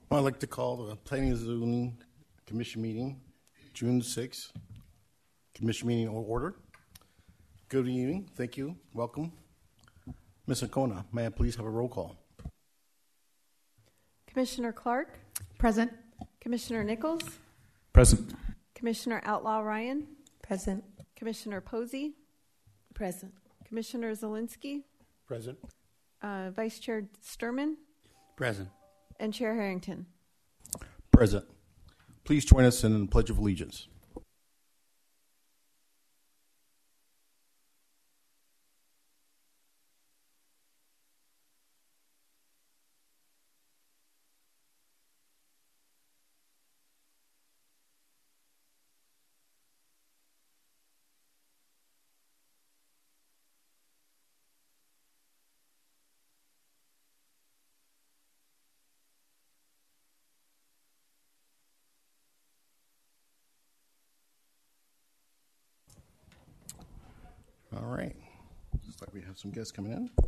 I'd like to call the Planning and Zoning Commission meeting, June 6th. Commission meeting order. Good evening. Thank you. Welcome. Ms. Ancona, may I please have a roll call? Commissioner Clark? Present. Commissioner Nichols? Present. Commissioner Outlaw Ryan? Present. Commissioner Posey? Present. Commissioner Zielinski? Present. Vice Chair Sturman? Present. And Chair Harrington. Present. Please join us in the Pledge of Allegiance. All right. Looks like we have some guests coming in.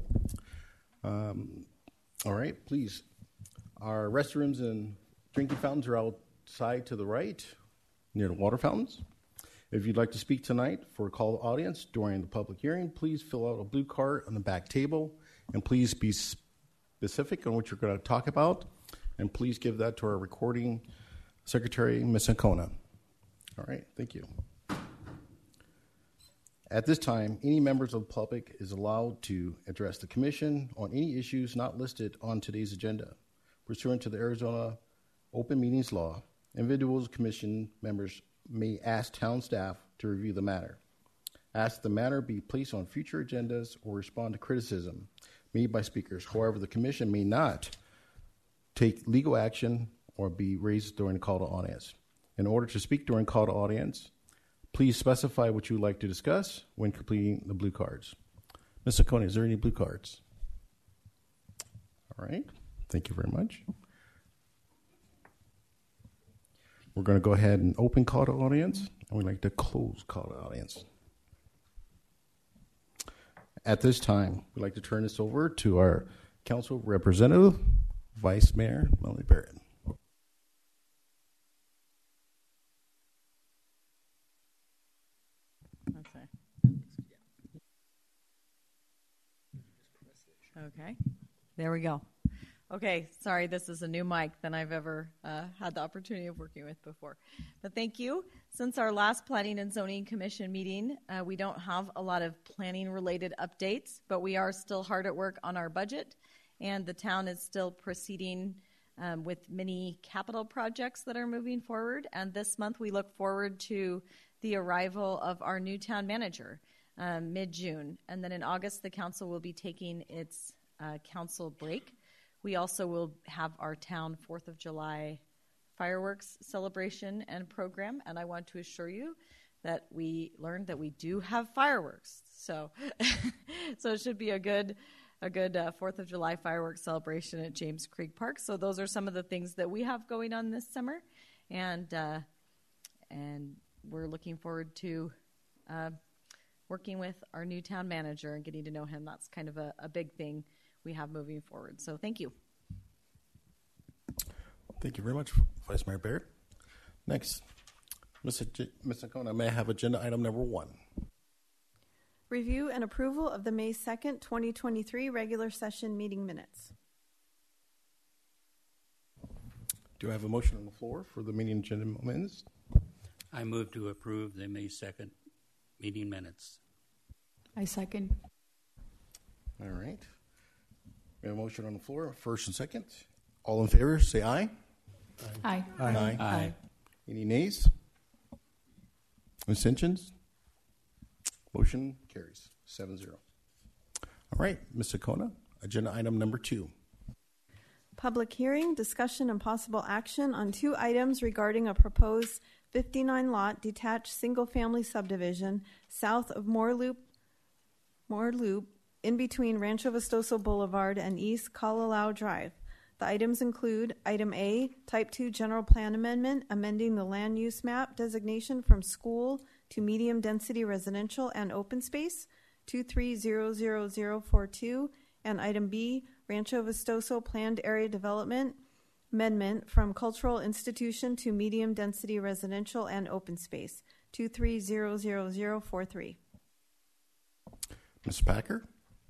All right, please. Our restrooms and drinking fountains are outside to the right, near the water fountains. If you'd like to speak tonight for a call to audience during the public hearing, please fill out a blue card on the back table, and please be specific on what you're going to talk about, and please give that to our recording secretary, Ms. Ancona. All right, thank you. At this time, any members of the public is allowed to address the commission on any issues not listed on today's agenda. Pursuant to the Arizona Open Meetings Law, individuals commission members may ask town staff to review the matter. Ask the matter be placed on future agendas or respond to criticism made by speakers. However, the commission may not take legal action or be raised during the call to audience. In order to speak during call to audience, please specify what you would like to discuss when completing the blue cards. Ms. Ancona, is there any blue cards? All right. Thank you very much. We're going to go ahead and open call to audience, and we'd like to close call to audience. At this time, we'd like to turn this over to our council representative, Vice Mayor Melanie Barrett. Okay, there we go. Okay, sorry, this is a new mic than I've ever had the opportunity of working with before. But thank you. Since our last Planning and Zoning Commission meeting, we don't have a lot of planning-related updates, but we are still hard at work on our budget, and the town is still proceeding with many capital projects that are moving forward. And this month, we look forward to the arrival of our new town manager. Mid-June. And then in August, the council will be taking its council break. We also will have our town 4th of July fireworks celebration and program. And I want to assure you that we learned that we do have fireworks. So so it should be a good 4th of July fireworks celebration at James Creek Park. So those are some of the things that we have going on this summer. And we're looking forward to working with our new town manager and getting to know him. That's kind of a big thing we have moving forward. So thank you. Thank you very much, Vice Mayor Barrett. Next, Ms. Ancona, may I have agenda item number 1? Review and approval of the May 2nd, 2023 regular session meeting minutes. Do I have a motion on the floor for the meeting agenda minutes? I move to approve the May 2nd meeting minutes. I second. All right. We have a motion on the floor, first and second. All in favor, say aye. Aye. Aye. Aye. Any nays? Abstentions? Motion carries 7-0. All right, Ms. Ancona, agenda item number 2. Public hearing, discussion, and possible action on 2 items regarding a proposed 59-lot detached single-family subdivision south of Moore Loop, in between Rancho Vistoso Boulevard and East Kalalau Drive. The items include Item A, Type 2 General Plan Amendment, amending the land use map designation from school to medium-density residential and open space, 230042, and Item B, Rancho Vistoso Planned Area Development, amendment from cultural institution to medium density residential and open space, 230043. Mr. Packer?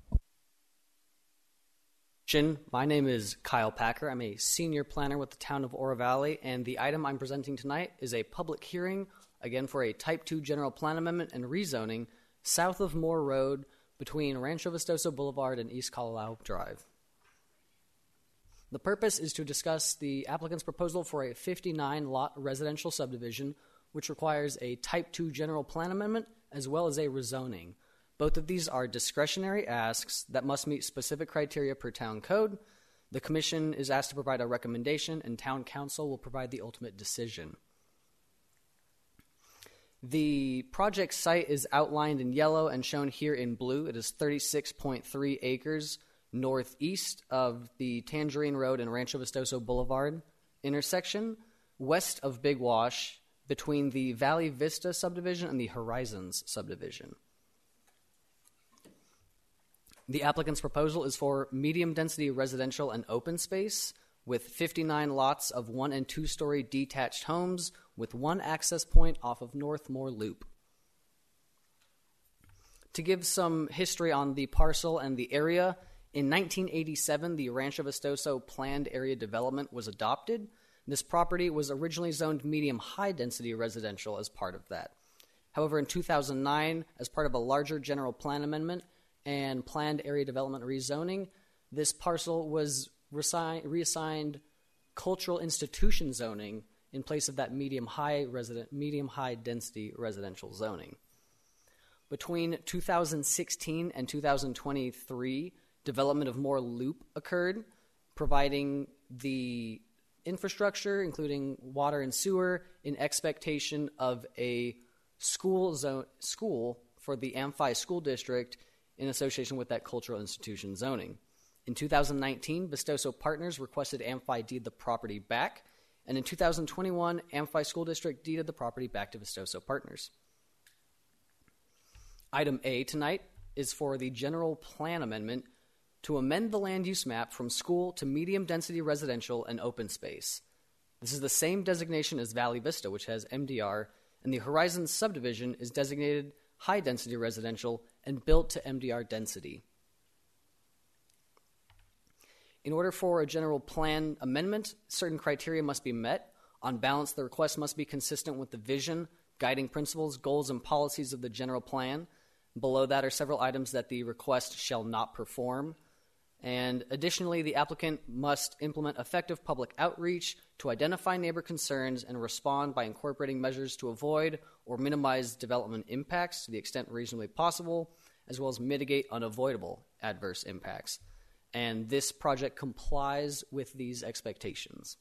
My name is Kyle Packer. I'm a senior planner with the town of Oro Valley, and the item I'm presenting tonight is a public hearing, again for a Type 2 general plan amendment and rezoning south of Moore Road between Rancho Vistoso Boulevard and East Kalalau Drive. The purpose is to discuss the applicant's proposal for a 59-lot residential subdivision, which requires a Type 2 general plan amendment as well as a rezoning. Both of these are discretionary asks that must meet specific criteria per town code. The commission is asked to provide a recommendation, and town council will provide the ultimate decision. The project site is outlined in yellow and shown here in blue. It is 36.3 acres northeast of the Tangerine Road and Rancho Vistoso Boulevard intersection, west of Big Wash, between the Valley Vista subdivision and the Horizons subdivision. The applicant's proposal is for medium-density residential and open space with 59 lots of 1- and 2-story detached homes with one access point off of Northmore Loop. To give some history on the parcel and the area, in 1987, the Rancho Vistoso Planned Area Development was adopted. This property was originally zoned medium-high density residential as part of that. However, in 2009, as part of a larger general plan amendment and planned area development rezoning, this parcel was reassigned cultural institution zoning in place of that medium-high density residential zoning. Between 2016 and 2023, development of Moore Loop occurred, providing the infrastructure, including water and sewer, in expectation of a school for the Amphi School District in association with that cultural institution zoning. In 2019, Vistoso Partners requested Amphi deed the property back, and in 2021, Amphi School District deeded the property back to Vistoso Partners. Item A tonight is for the general plan amendment to amend the land use map from school to medium-density residential and open space. This is the same designation as Valley Vista, which has MDR, and the Horizons subdivision is designated high-density residential and built to MDR density. In order for a general plan amendment, certain criteria must be met. On balance, the request must be consistent with the vision, guiding principles, goals, and policies of the general plan. Below that are several items that the request shall not perform. And additionally, the applicant must implement effective public outreach to identify neighbor concerns and respond by incorporating measures to avoid or minimize development impacts to the extent reasonably possible, as well as mitigate unavoidable adverse impacts. And this project complies with these expectations.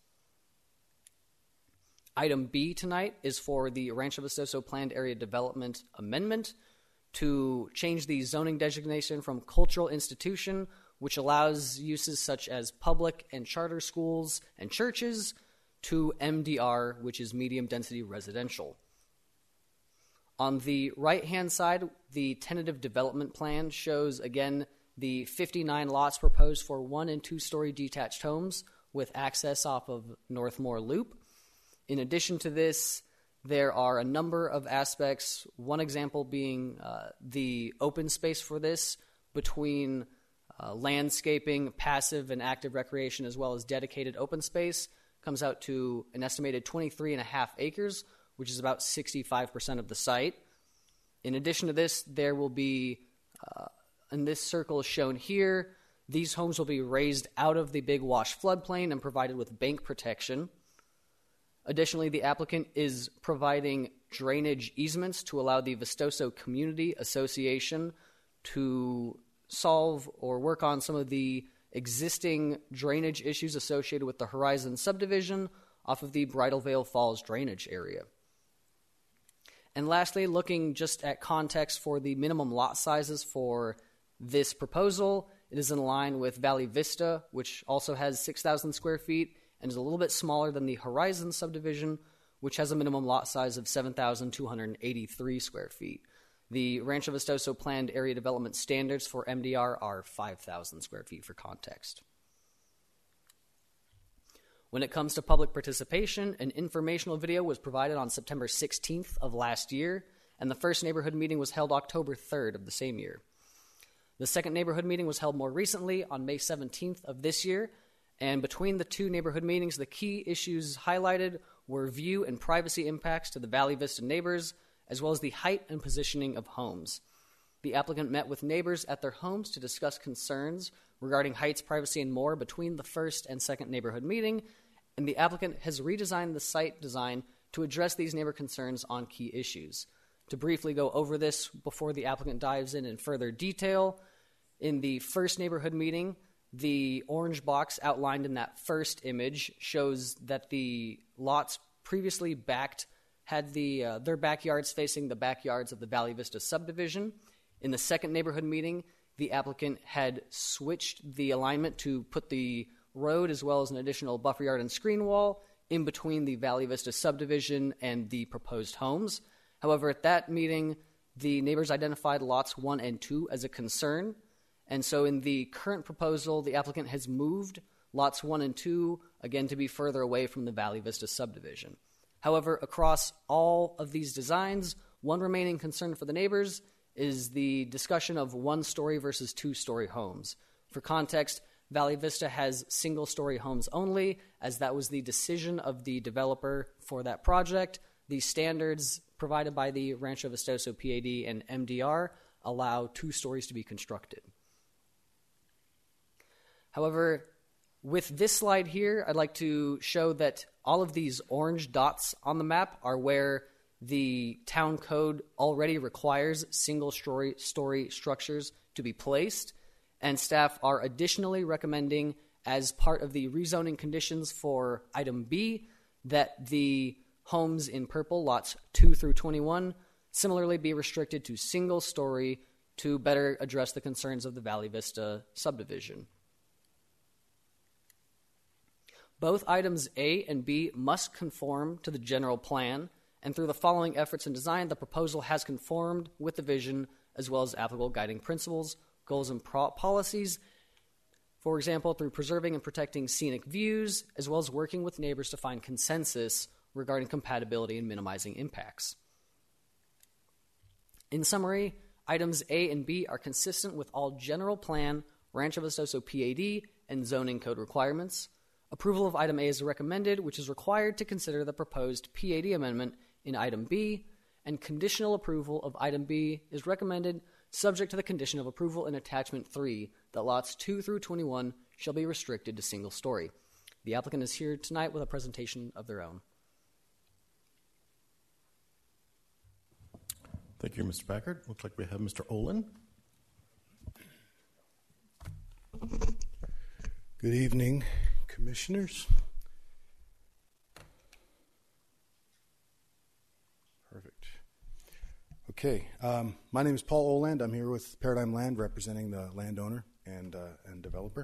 Item B tonight is for the Rancho Vistoso Planned Area Development Amendment to change the zoning designation from cultural institution, which allows uses such as public and charter schools and churches, to MDR, which is medium density residential. On the right-hand side, the tentative development plan shows, again, the 59 lots proposed for 1- and 2-story detached homes with access off of Northmore Loop. In addition to this, there are a number of aspects, one example being the open space for this between landscaping, passive and active recreation, as well as dedicated open space, comes out to an estimated 23.5 acres, which is about 65% of the site. In addition to this, there will be, and this circle is shown here, these homes will be raised out of the Big Wash floodplain and provided with bank protection. Additionally, the applicant is providing drainage easements to allow the Vistoso Community Association to solve or work on some of the existing drainage issues associated with the Horizon subdivision off of the Bridal Veil Falls drainage area. And lastly, looking just at context for the minimum lot sizes for this proposal, it is in line with Valley Vista, which also has 6,000 square feet and is a little bit smaller than the Horizon subdivision, which has a minimum lot size of 7,283 square feet. The Rancho Vistoso Planned Area Development Standards for MDR are 5,000 square feet for context. When it comes to public participation, an informational video was provided on September 16th of last year, and the first neighborhood meeting was held October 3rd of the same year. The second neighborhood meeting was held more recently on May 17th of this year, and between the two neighborhood meetings, the key issues highlighted were view and privacy impacts to the Valley Vista neighbors, as well as the height and positioning of homes. The applicant met with neighbors at their homes to discuss concerns regarding heights, privacy, and more between the first and second neighborhood meeting, and the applicant has redesigned the site design to address these neighbor concerns on key issues. To briefly go over this before the applicant dives in further detail, in the first neighborhood meeting, the orange box outlined in that first image shows that the lots previously backed had their backyards facing the backyards of the Valley Vista subdivision. In the second neighborhood meeting, the applicant had switched the alignment to put the road as well as an additional buffer yard and screen wall in between the Valley Vista subdivision and the proposed homes. However, at that meeting, the neighbors identified lots 1 and 2 as a concern. And so in the current proposal, the applicant has moved lots 1 and 2, again, to be further away from the Valley Vista subdivision. However, across all of these designs, one remaining concern for the neighbors is the discussion of 1-story versus 2-story homes. For context, Valley Vista has single-story homes only, as that was the decision of the developer for that project. The standards provided by the Rancho Vistoso PAD and MDR allow 2 stories to be constructed. However, with this slide here, I'd like to show that all of these orange dots on the map are where the town code already requires single-story structures to be placed, and staff are additionally recommending, as part of the rezoning conditions for item B, that the homes in purple, lots 2 through 21, similarly be restricted to single-story to better address the concerns of the Valley Vista subdivision. Both items A and B must conform to the general plan, and through the following efforts in design, the proposal has conformed with the vision as well as applicable guiding principles, goals, and policies. For example, through preserving and protecting scenic views, as well as working with neighbors to find consensus regarding compatibility and minimizing impacts. In summary, items A and B are consistent with all general plan, Rancho Vistoso PAD, and zoning code requirements. Approval of item A is recommended, which is required to consider the proposed PAD amendment in item B, and conditional approval of item B is recommended, subject to the condition of approval in attachment 3 that lots 2 through 21 shall be restricted to single story. The applicant is here tonight with a presentation of their own. Thank you, Mr. Packard. Looks like we have Mr. Olin. Good evening, commissioners. Perfect. Okay, my name is Paul Oland. I'm here with Paradigm Land, representing the landowner and developer.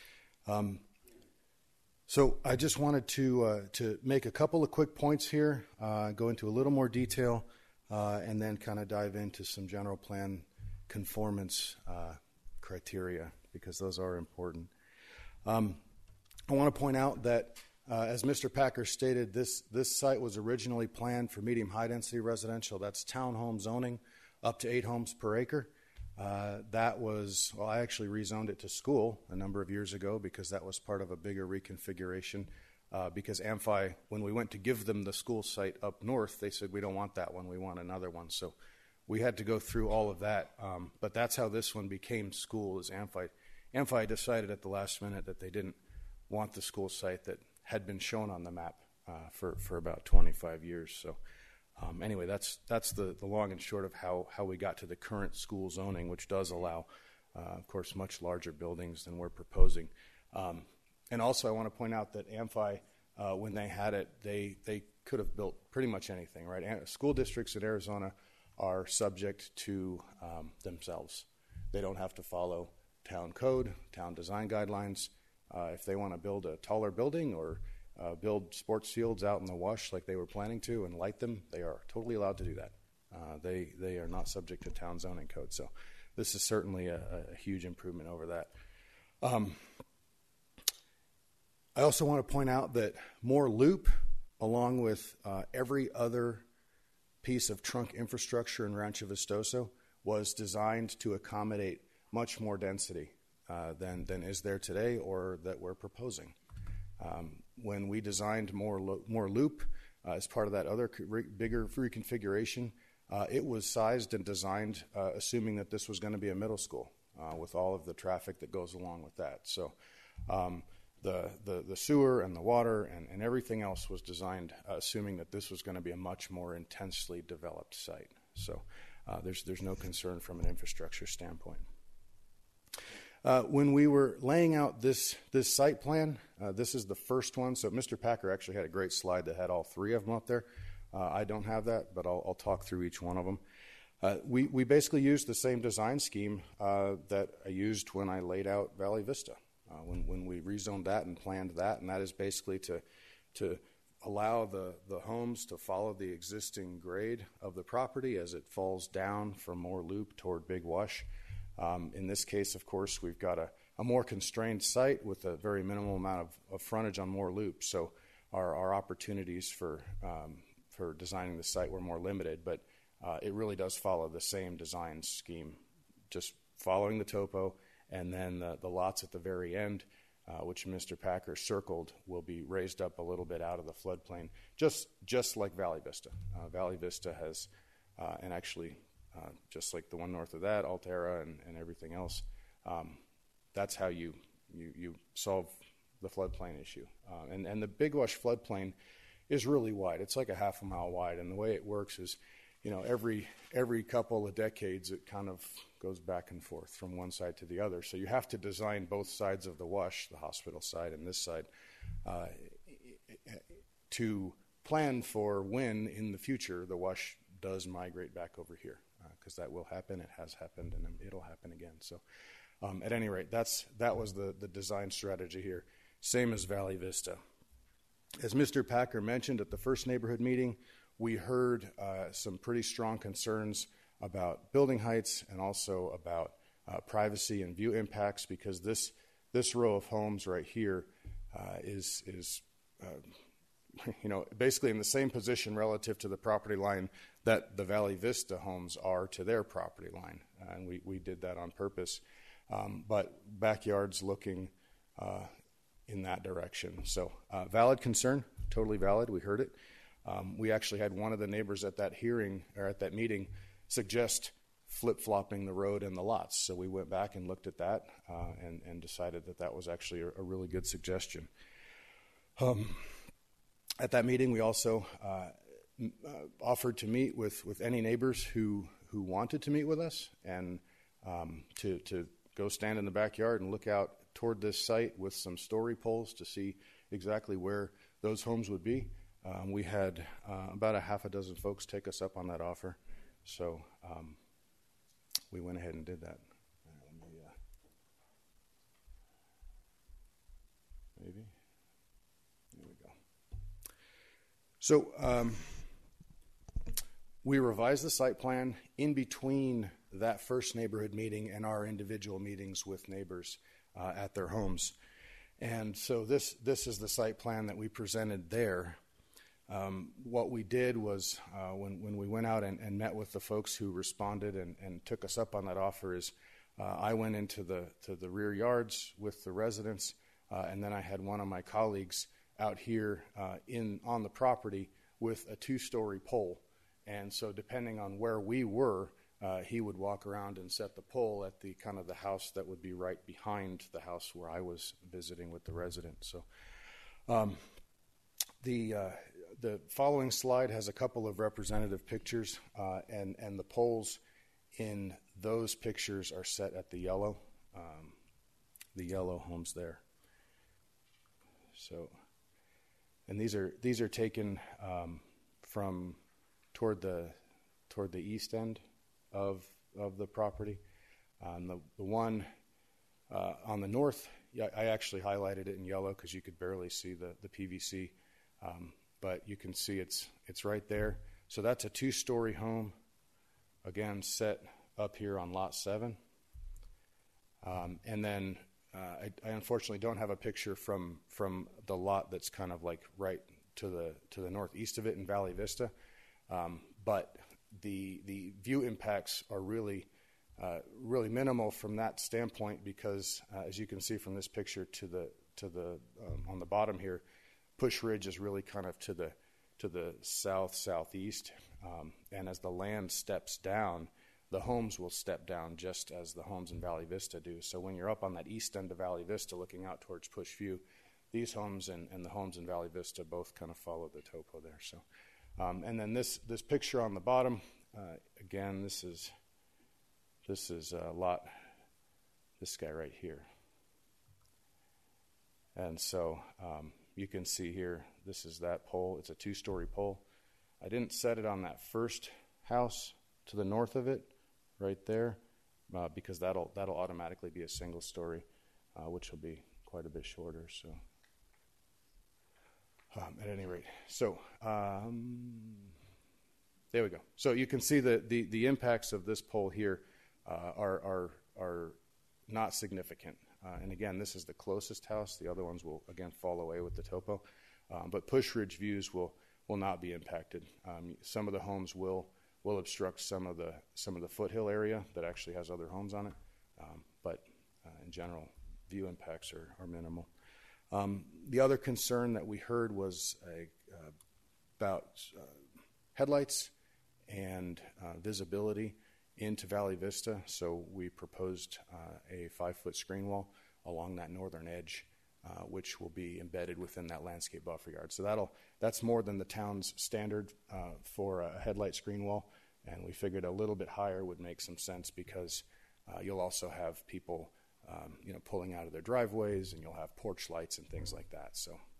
So I just wanted to make a couple of quick points here, go into a little more detail, and then kind of dive into some general plan conformance criteria, because those are important. I want to point out that, as Mr. Packer stated, this site was originally planned for medium high density residential. That's townhome zoning, up to 8 homes per acre. That was, well, I actually rezoned it to school a number of years ago because that was part of a bigger reconfiguration. Because Amphi, when we went to give them the school site up north, they said, we don't want that one, we want another one. So we had to go through all of that. But that's how this one became school, is Amphi. Amphi decided at the last minute that they didn't want the school site that had been shown on the map for about 25 years. So anyway, that's the long and short of how we got to the current school zoning, which does allow, of course, much larger buildings than we're proposing. And also I want to point out that Amphi, when they had it, they could have built pretty much anything, right? School districts in Arizona are subject to themselves. They don't have to follow town code, town design guidelines. If they want to build a taller building or build sports fields out in the wash like they were planning to and light them, they are totally allowed to do that. They are not subject to town zoning code. So this is certainly a huge improvement over that. I also want to point out that Moore Loop, along with every other piece of trunk infrastructure in Rancho Vistoso, was designed to accommodate much more density than is there today or that we're proposing. When we designed Moore Loop as part of that other bigger reconfiguration, it was sized and designed assuming that this was going to be a middle school with all of the traffic that goes along with that. So the sewer and the water and everything else was designed assuming that this was going to be a much more intensely developed site. So there's no concern from an infrastructure standpoint. When we were laying out this site plan, this is the first one. So Mr. Packer actually had a great slide that had all three of them up there. I don't have that, but I'll talk through each one of them. We basically used the same design scheme that I used when I laid out Valley Vista, when we rezoned that and planned that, and that is basically to allow the homes to follow the existing grade of the property as it falls down from Moore Loop toward Big Wash. In this case, of course, we've got a more constrained site with a very minimal amount of frontage on Moore Loop, so our opportunities for designing the site were more limited, but it really does follow the same design scheme, just following the topo, and then the lots at the very end, which Mr. Packer circled, will be raised up a little bit out of the floodplain, just like Valley Vista. Valley Vista has, and actually just like the one north of that, Altera and everything else, that's how you solve the floodplain issue. And the Big Wash floodplain is really wide. It's like a half a mile wide, and the way it works is, every couple of decades it kind of goes back and forth from one side to the other. So you have to design both sides of the wash, the hospital side and this side, to plan for when in the future the wash does migrate back over here, because that will happen. It has happened, and it'll happen again. So at any rate, that was the design strategy here. Same as Valley Vista. As Mr. Packer mentioned at the first neighborhood meeting, we heard some pretty strong concerns about building heights and also about privacy and view impacts, because this row of homes right here is basically in the same position relative to the property line that the Valley Vista homes are to their property line, and we did that on purpose. But backyards looking in that direction. So valid concern, totally valid. We heard it. We actually had one of the neighbors at that hearing or at that meeting suggest flip-flopping the road and the lots. So we went back and looked at that and decided that was actually a really good suggestion. At that meeting, we also offered to meet with any neighbors who wanted to meet with us and to go stand in the backyard and look out toward this site with some story poles to see exactly where those homes would be. We had about a half a dozen folks take us up on that offer, so we went ahead and did that. Maybe. There we go. So we revised the site plan in between that first neighborhood meeting and our individual meetings with neighbors at their homes. And so this is the site plan that we presented there. What we did was when we went out and met with the folks who responded and took us up on that offer is I went into the rear yards with the residents, and then I had one of my colleagues out here on the property with a 2-story pole. And so depending on where we were, he would walk around and set the pole at the kind of the house that would be right behind the house where I was visiting with the resident. So the following slide has a couple of representative pictures, and the poles in those pictures are set at the yellow homes there. So, and these are taken from toward the east end of the property. The one on the north, I actually highlighted it in yellow because you could barely see the PVC. But you can see it's right there. So that's a 2-story home, again, set up here on lot 7. And then I unfortunately don't have a picture from the lot that's kind of like right to the northeast of it in Valley Vista, but the view impacts are really minimal from that standpoint because, as you can see from this picture to the on the bottom here, Push Ridge is really kind of to the southeast, and as the land steps down, the homes will step down just as the homes in Valley Vista do. So when you're up on that east end of Valley Vista looking out towards Push View, these homes and the homes in Valley Vista both kind of follow the topo there. So, and then this picture on the bottom, again, this is a lot, this guy right here. And so you can see here, this is that pole. It's a 2-story pole. I didn't set it on that first house to the north of it, right there, because that'll automatically be a single story, which will be quite a bit shorter. So, at any rate, so there we go. So you can see the impacts of this pole here are not significant. And again, this is the closest house. The other ones will again fall away with the topo, but Push Ridge views will not be impacted. Some of the homes will obstruct some of the foothill area that actually has other homes on it, but in general, view impacts are minimal. The other concern that we heard was about headlights and visibility into Valley Vista, so we proposed a 5-foot screen wall along that northern edge, which will be embedded within that landscape buffer yard. So that's more than the town's standard for a headlight screen wall, and we figured a little bit higher would make some sense because you'll also have people pulling out of their driveways, and you'll have porch lights and things like that.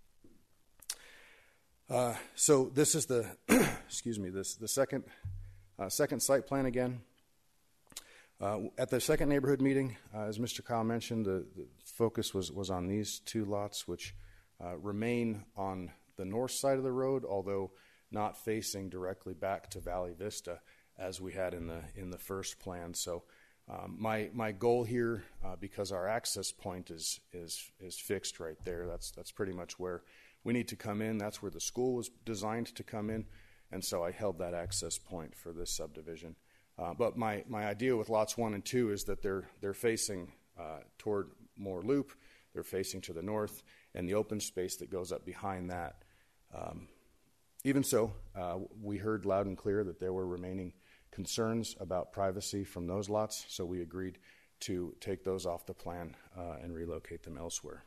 So this is the the second site plan again. At the second neighborhood meeting, as Mr. Kyle mentioned, the focus was on these 2 lots, which remain on the north side of the road, although not facing directly back to Valley Vista as we had in the first plan. So my goal here, because our access point is fixed right there, that's pretty much where we need to come in. That's where the school was designed to come in, and so I held that access point for this subdivision. But my idea with lots 1 and 2 is that they're facing toward Moore Loop, they're facing to the north, and the open space that goes up behind that. Even so, we heard loud and clear that there were remaining concerns about privacy from those lots, so we agreed to take those off the plan and relocate them elsewhere.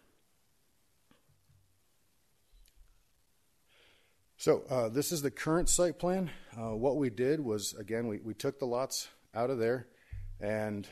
So this is the current site plan. What we did was, again, we took the lots out of there, and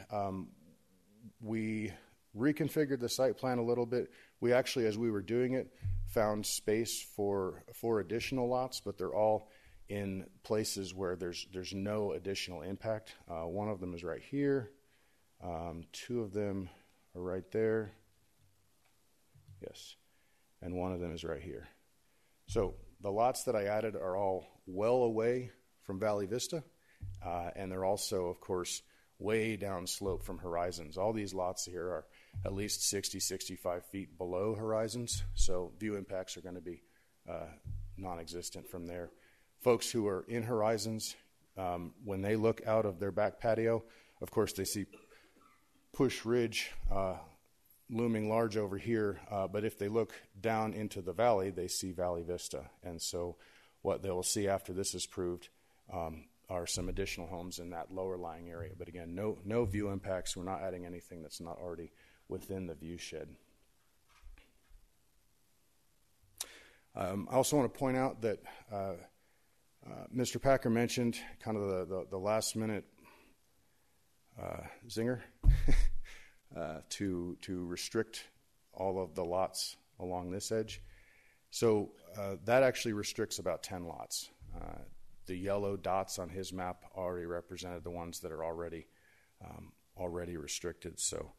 we reconfigured the site plan a little bit. We actually, as we were doing it, found space for additional lots, but they're all in places where there's no additional impact. One of them is right here. 2 of them are right there. Yes. And one of them is right here. So the lots that I added are all well away from Valley Vista, and they're also, of course, way downslope from horizons. All these lots here are at least 60, 65 feet below horizons, so view impacts are going to be non-existent from there. Folks who are in horizons, when they look out of their back patio, of course they see Push Ridge looming large over here, but if they look down into the valley, they see Valley Vista. And so what they will see after this is proved are some additional homes in that lower lying area. But again, no view impacts. We're not adding anything that's not already within the view shed. I also want to point out that Mr. Packer mentioned kind of the last minute zinger to restrict all of the lots along this edge. So that actually restricts about 10 lots. The yellow dots on his map already represented the ones that are already restricted. So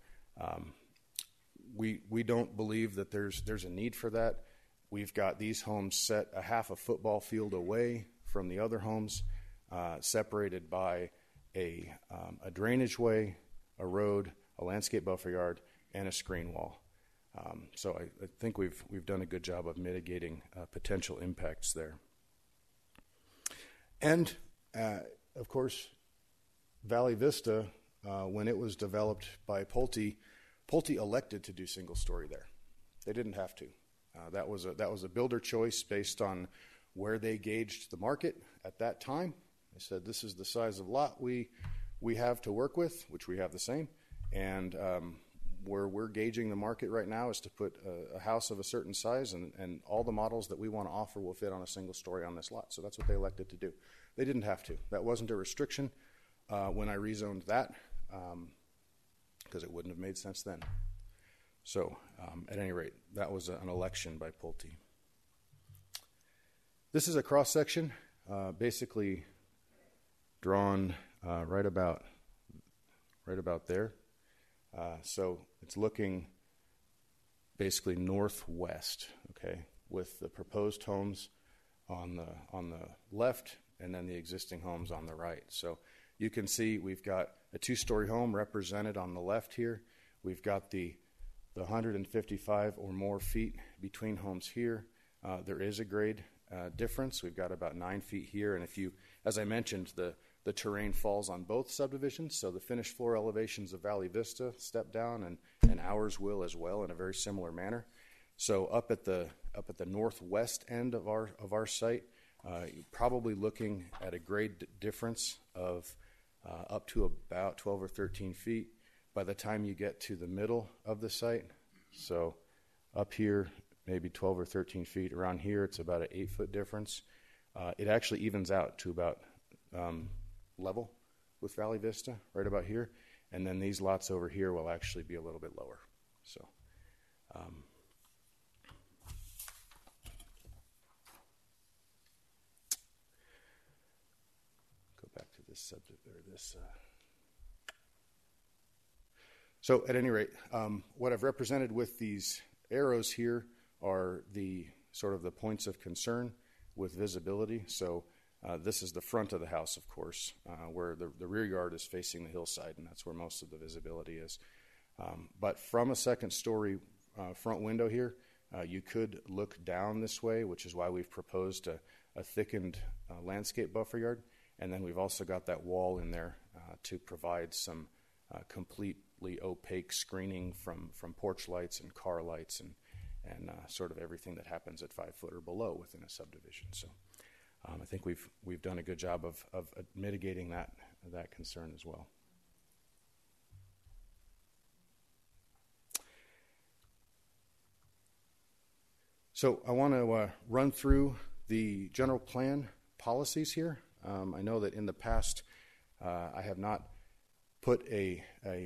we don't believe that there's a need for that. We've got these homes set a half a football field away from the other homes, separated by a drainage way, a road, a landscape buffer yard, and a screen wall. So I think we've done a good job of mitigating potential impacts there. And of course, Valley Vista, when it was developed by Pulte elected to do single story there. They didn't have to. That was a builder choice based on where they gauged the market at that time. They said, this is the size of lot we have to work with, which we have the same, and where we're gauging the market right now is to put a house of a certain size, and all the models that we want to offer will fit on a single story on this lot. So that's what they elected to do. They didn't have to. That wasn't a restriction when I rezoned that, because it wouldn't have made sense then. So at any rate, that was an election by Pulte. This is a cross-section, basically drawn right about there. So it's looking basically northwest, okay, with the proposed homes on the left and then the existing homes on the right. So you can see we've got a two-story home represented on the left here. We've got the 155 or more feet between homes here. There is a grade difference. We've got about 9 feet here, and if you, as I mentioned, the terrain falls on both subdivisions, so the finished floor elevations of Valley Vista step down, and ours will as well in a very similar manner. So up at the northwest end of our site, you're probably looking at a grade difference of up to about 12 or 13 feet by the time you get to the middle of the site. So up here, maybe 12 or 13 feet. Around here, it's about an 8-foot difference. It actually evens out to about level with Valley Vista, right about here. And then these lots over here will actually be a little bit lower. So go back to this subject or this. So at any rate, what I've represented with these arrows here are the sort of the points of concern with visibility. So this is the front of the house, of course, where the rear yard is facing the hillside, and that's where most of the visibility is. But from a second story front window here, you could look down this way, which is why we've proposed a thickened landscape buffer yard. And then we've also got that wall in there to provide some completely opaque screening from porch lights and car lights and sort of everything that happens at 5 foot or below within a subdivision. So I think we've done a good job of mitigating that concern as well. So I want to run through the general plan policies here. I know that in the past I have not put a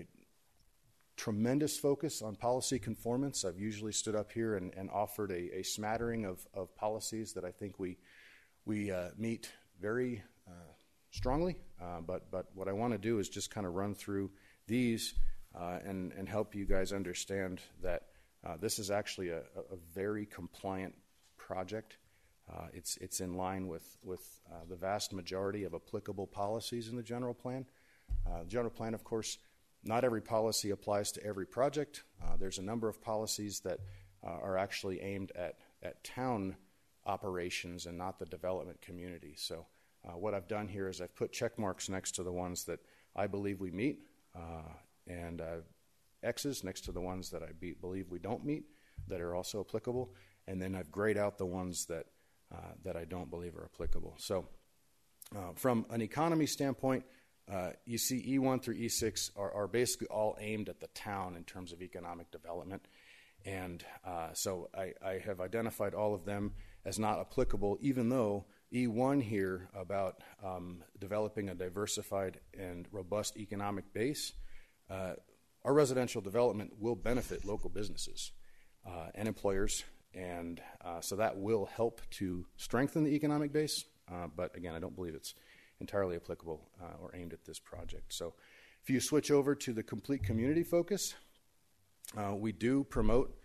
tremendous focus on policy conformance. I've usually stood up here and offered a smattering of policies that I think we meet very strongly. But what I want to do is just kind of run through these and help you guys understand that this is actually a very compliant project. It's in line with the vast majority of applicable policies in the general plan. The general plan, of course, not every policy applies to every project. There's a number of policies that are actually aimed at town operations and not the development community. So what I've done here is I've put check marks next to the ones that I believe we meet and X's next to the ones that I believe we don't meet that are also applicable. And then I've grayed out the ones that I don't believe are applicable. So from an economy standpoint, you see E1 through E6 are basically all aimed at the town in terms of economic development. And so I have identified all of them as not applicable, even though E1 here about developing a diversified and robust economic base, our residential development will benefit local businesses and employers. And so that will help to strengthen the economic base. But again, I don't believe it's entirely applicable or aimed at this project. So if you switch over to the complete community focus, we do promote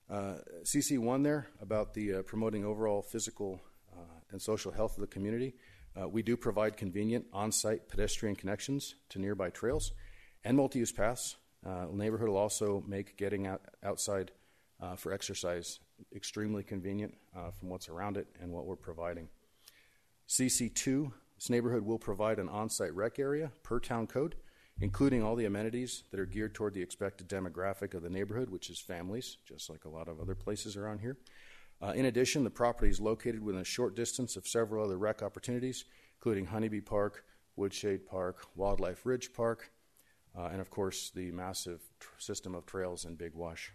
CC1 there about the promoting overall physical and social health of the community. We do provide convenient on-site pedestrian connections to nearby trails and multi-use paths Neighborhood will also make getting outside for exercise extremely convenient from what's around it and what we're providing. CC2, this neighborhood will provide an on-site rec area per town code, including all the amenities that are geared toward the expected demographic of the neighborhood, which is families, just like a lot of other places around here. In addition, the property is located within a short distance of several other rec opportunities, including Honeybee Park, Woodshade Park, Wildlife Ridge Park, and of course the massive system of trails in Big Wash.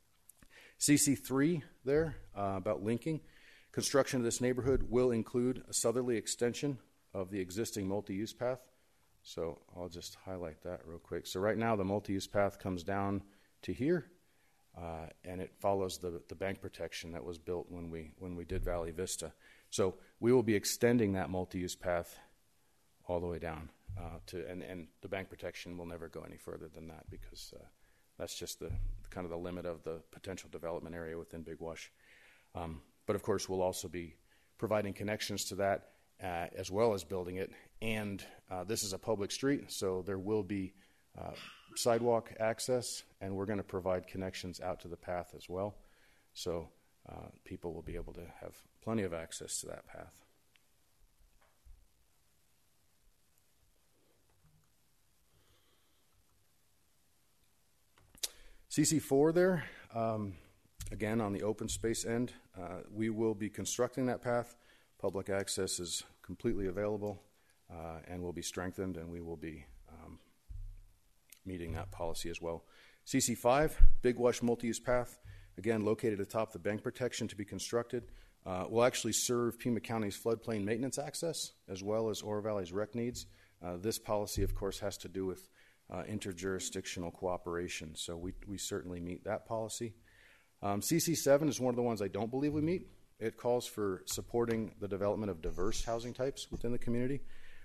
CC3 there, about linking. Construction of this neighborhood will include a southerly extension of the existing multi-use path. So I'll just highlight that real quick. So right now the multi-use path comes down to here, and it follows the bank protection that was built when we did Valley Vista. So we will be extending that multi-use path all the way down and the bank protection will never go any further than that because that's just the kind of the limit of the potential development area within Big Wash. But of course, we'll also be providing connections to that as well as building it. And this is a public street, so there will be sidewalk access, and we're going to provide connections out to the path as well. So people will be able to have plenty of access to that path. CC4 there, again on the open space end, we will be constructing that path. Public access is completely available and will be strengthened, and we will be meeting that policy as well. CC5, Big Wash multi-use path, again located atop the bank protection to be constructed, will actually serve Pima County's floodplain maintenance access as well as Oro Valley's rec needs. This policy, of course, has to do with interjurisdictional cooperation, so we certainly meet that policy. CC7 is one of the ones I don't believe we meet. It calls for supporting the development of diverse housing types within the community.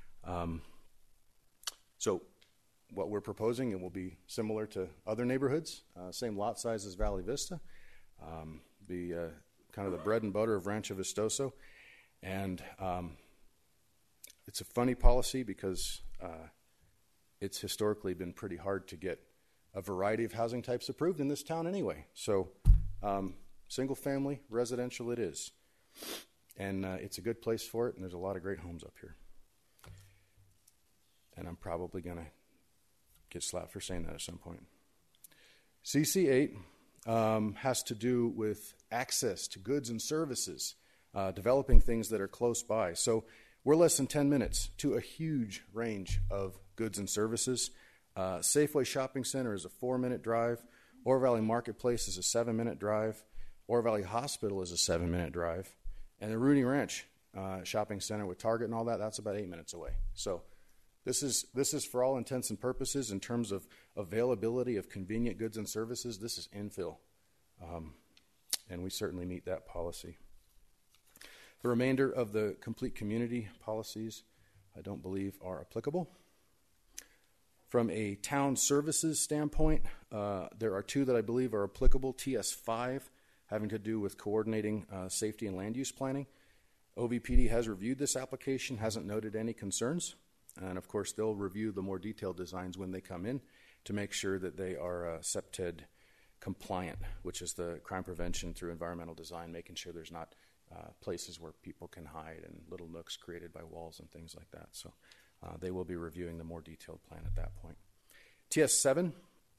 So what we're proposing, it will be similar to other neighborhoods, same lot size as Valley Vista, be kind of the bread and butter of Rancho Vistoso. And it's a funny policy because it's historically been pretty hard to get a variety of housing types approved in this town anyway. So single family, residential it is. And it's a good place for it, and there's a lot of great homes up here. And I'm probably going to get slapped for saying that at some point. CC8 has to do with access to goods and services, developing things that are close by. So we're less than 10 minutes to a huge range of goods and services. Safeway Shopping Center is a 4-minute drive. Oro Valley Marketplace is a 7-minute drive. Oro Valley Hospital is a 7-minute drive. And the Rooney Ranch Shopping Center with Target and all that, that's about 8 minutes away. So this is for all intents and purposes in terms of availability of convenient goods and services, this is infill. And we certainly meet that policy. The remainder of the complete community policies I don't believe are applicable. From a town services standpoint, there are two that I believe are applicable. TS5, having to do with coordinating safety and land use planning. OVPD has reviewed this application, hasn't noted any concerns. And of course, they'll review the more detailed designs when they come in to make sure that they are CPTED compliant, which is the crime prevention through environmental design, making sure there's not places where people can hide and little nooks created by walls and things like that. So they will be reviewing the more detailed plan at that point. TS7,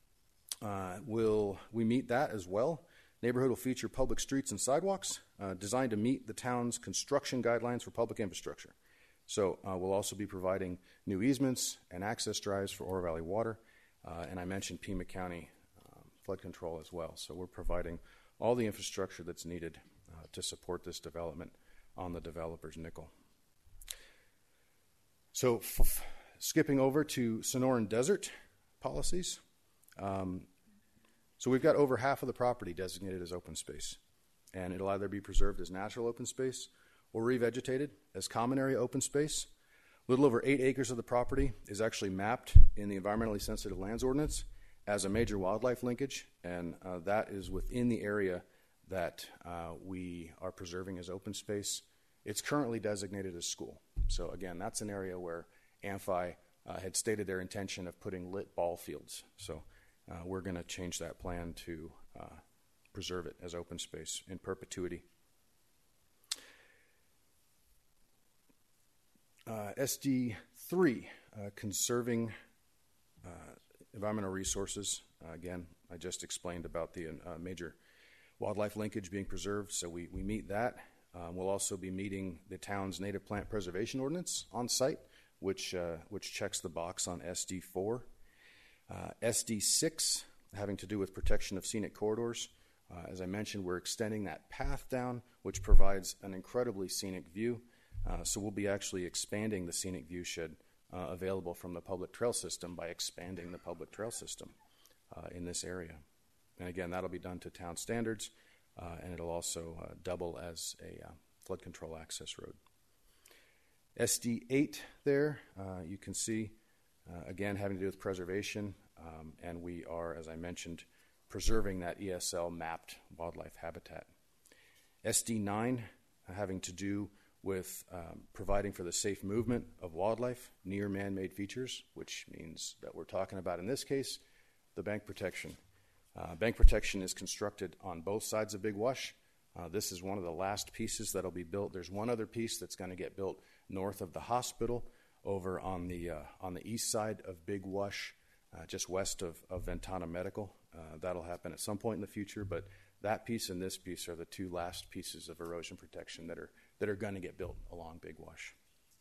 we meet that as well. Neighborhood will feature public streets and sidewalks designed to meet the town's construction guidelines for public infrastructure. So we'll also be providing new easements and access drives for Oro Valley Water. And I mentioned Pima County flood control as well. So we're providing all the infrastructure that's needed to support this development on the developer's nickel. So skipping over to Sonoran Desert policies. So we've got over half of the property designated as open space. And it'll either be preserved as natural open space or revegetated as common area open space. A little over 8 acres of the property is actually mapped in the Environmentally Sensitive Lands Ordinance as a major wildlife linkage, and that is within the area that we are preserving as open space. It's currently designated as school. So again, that's an area where AMFI had stated their intention of putting lit ball fields. So we're going to change that plan to preserve it as open space in perpetuity. SD3, conserving environmental resources. Again, I just explained about the major wildlife linkage being preserved, so we meet that. We'll also be meeting the town's native plant preservation ordinance on site, which checks the box on SD4. SD6, having to do with protection of scenic corridors. As I mentioned, we're extending that path down, which provides an incredibly scenic view. So we'll be actually expanding the scenic view shed available from the public trail system by expanding the public trail system in this area. And again, that'll be done to town standards, and it'll also double as a flood control access road. SD8 there, you can see, again, having to do with preservation, and we are, as I mentioned, preserving that ESL mapped wildlife habitat. SD9, having to do with providing for the safe movement of wildlife near man-made features, which means that we're talking about, in this case, the bank protection. Bank protection is constructed on both sides of Big Wash. This is one of the last pieces that'll be built. There's one other piece that's going to get built north of the hospital over on the east side of Big Wash, just west of Ventana Medical. That'll happen at some point in the future, but that piece and this piece are the two last pieces of erosion protection that are going to get built along Big Wash.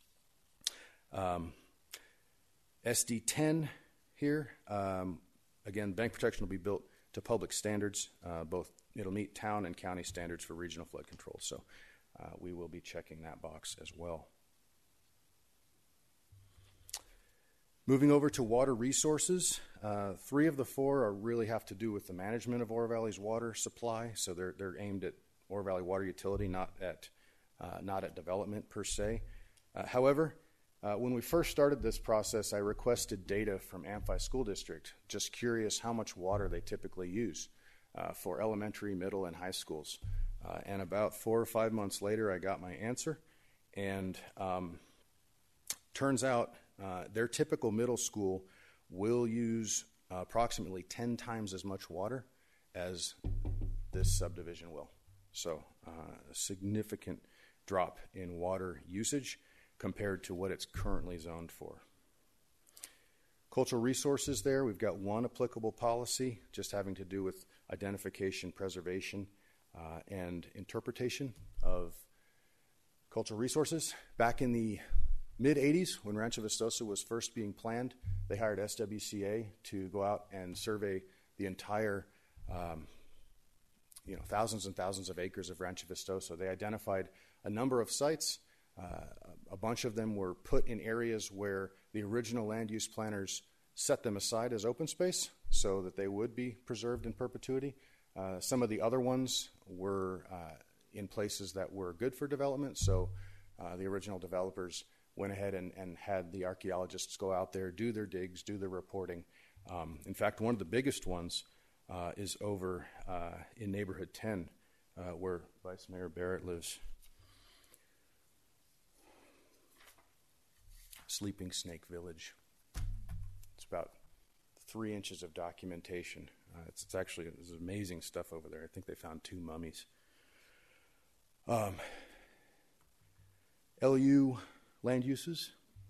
SD10 here, again, bank protection will be built to public standards. It'll meet town and county standards for regional flood control, so we will be checking that box as well. Moving over to water resources, 3 of the 4 really have to do with the management of Oro Valley's water supply. So they're aimed at Oro Valley Water Utility, not at development per se. However, when we first started this process, I requested data from Amphi School District, just curious how much water they typically use for elementary, middle, and high schools. And about 4 or 5 months later, I got my answer, and turns out their typical middle school will use approximately 10 times as much water as this subdivision will. So a significant drop in water usage compared to what it's currently zoned for. Cultural resources there, we've got 1 applicable policy just having to do with identification, preservation, and interpretation of cultural resources. Back in the mid-'80s, when Rancho Vistosa was first being planned, they hired SWCA to go out and survey the entire, thousands and thousands of acres of Rancho Vistosa. They identified a number of sites. A bunch of them were put in areas where the original land use planners set them aside as open space so that they would be preserved in perpetuity. Some of the other ones were in places that were good for development, so the original developers went ahead and had the archaeologists go out there, do their digs, do their reporting. In fact, one of the biggest ones is over in Neighborhood 10, where Vice Mayor Barrett lives. Sleeping Snake Village. It's about 3 inches of documentation. It's actually, there's amazing stuff over there. I think they found 2 mummies. LU land uses.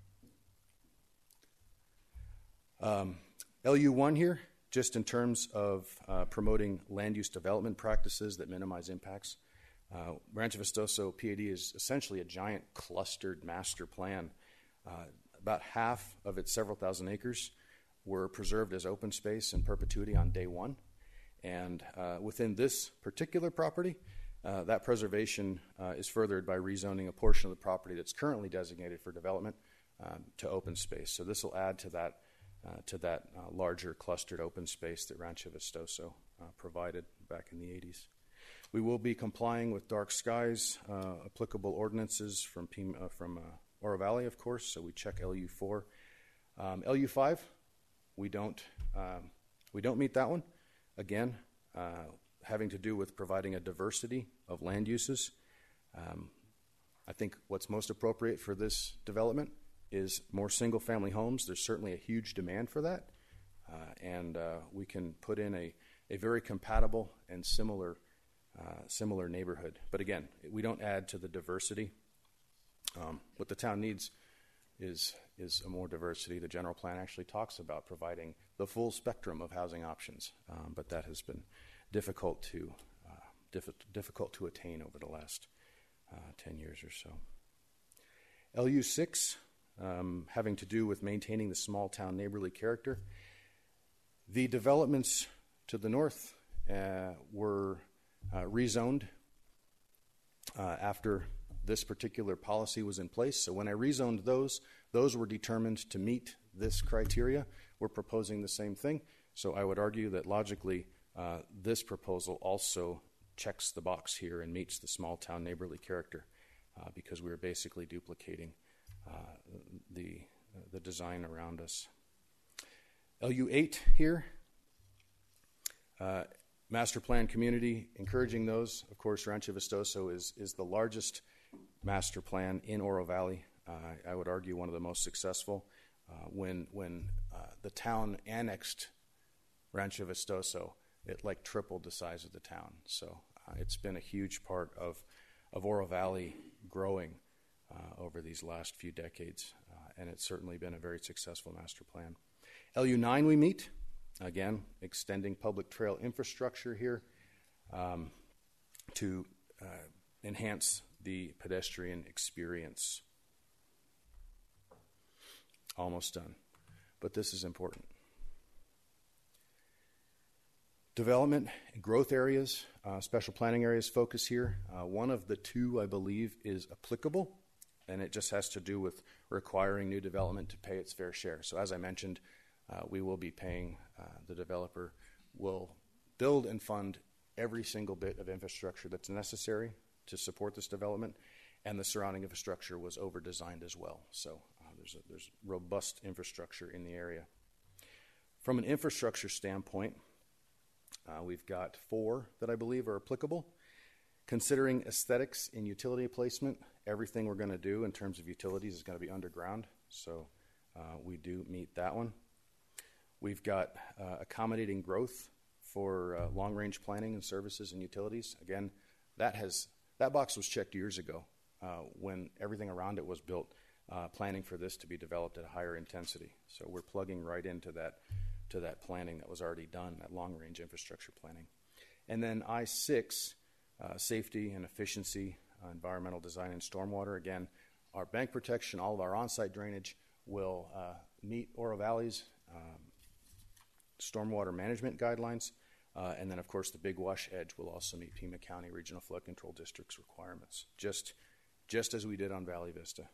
LU1 here, just in terms of promoting land use development practices that minimize impacts. Rancho Vistosa PAD is essentially a giant clustered master plan. About half of its several thousand acres were preserved as open space in perpetuity on day 1. And within this particular property, that preservation is furthered by rezoning a portion of the property that's currently designated for development to open space. So this will add to that larger clustered open space that Rancho Vistosa provided back in the 80s. We will be complying with dark skies, applicable ordinances from Oro Valley, of course, so we check LU4. LU5, we don't meet that one. Again, having to do with providing a diversity of land uses. I think what's most appropriate for this development is more single-family homes. There's certainly a huge demand for that. and we can put in a very compatible and similar neighborhood. But again, we don't add to the diversity. What the town needs is a more diversity. The general plan actually talks about providing the full spectrum of housing options, but that has been difficult to attain over the last 10 years or so. LU6, having to do with maintaining the small town neighborly character. The developments to the north were rezoned after this particular policy was in place. So when I rezoned those were determined to meet this criteria. We're proposing the same thing. So I would argue that logically this proposal also checks the box here and meets the small town neighborly character because we're basically duplicating the design around us. LU8 here, master plan community, encouraging those. Of course, Rancho Vistoso is the largest master plan in Oro Valley. I would argue one of the most successful. When the town annexed Rancho Vistoso, it like tripled the size of the town. So it's been a huge part of Oro Valley growing over these last few decades, and it's certainly been a very successful master plan. LU9 we meet, again, extending public trail infrastructure here to enhance the pedestrian experience. Almost done, but this is important. Development and growth areas, special planning areas focus here. One of the two, I believe, is applicable, and it just has to do with requiring new development to pay its fair share. So as I mentioned, we will be paying, the developer will build and fund every single bit of infrastructure that's necessary to support this development, and the surrounding infrastructure was over-designed as well. So there's robust infrastructure in the area. From an infrastructure standpoint, we've got 4 that I believe are applicable. Considering aesthetics in utility placement, everything we're going to do in terms of utilities is going to be underground, so we do meet that one. We've got accommodating growth for long-range planning and services and utilities. Again, that box was checked years ago when everything around it was built, planning for this to be developed at a higher intensity. So we're plugging right into that planning that was already done, that long-range infrastructure planning. And then I-6, safety and efficiency, environmental design and stormwater. Again, our bank protection, all of our on-site drainage will meet Oro Valley's stormwater management guidelines. And then, of course, the Big Wash Edge will also meet Pima County Regional Flood Control District's requirements, just as we did on Valley Vista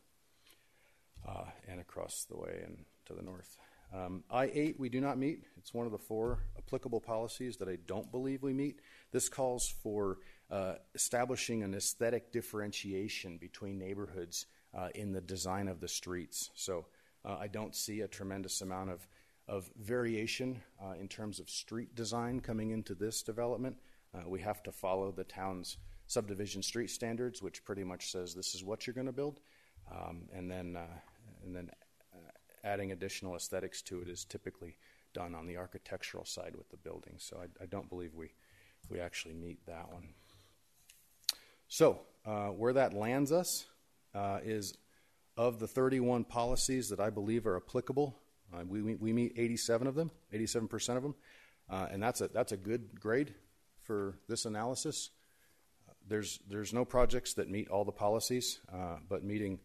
and across the way and to the north. I-8 we do not meet. It's one of the 4 applicable policies that I don't believe we meet. This calls for establishing an aesthetic differentiation between neighborhoods in the design of the streets. So I don't see a tremendous amount of variation in terms of street design coming into this development. We have to follow the town's subdivision street standards, which pretty much says this is what you're going to build, and then adding additional aesthetics to it is typically done on the architectural side with the building. So I don't believe we actually meet that one. So where that lands us is of the 31 policies that I believe are applicable, we meet 87 of them, 87% of them, and that's a good grade for this analysis. There's no projects that meet all the policies, but meeting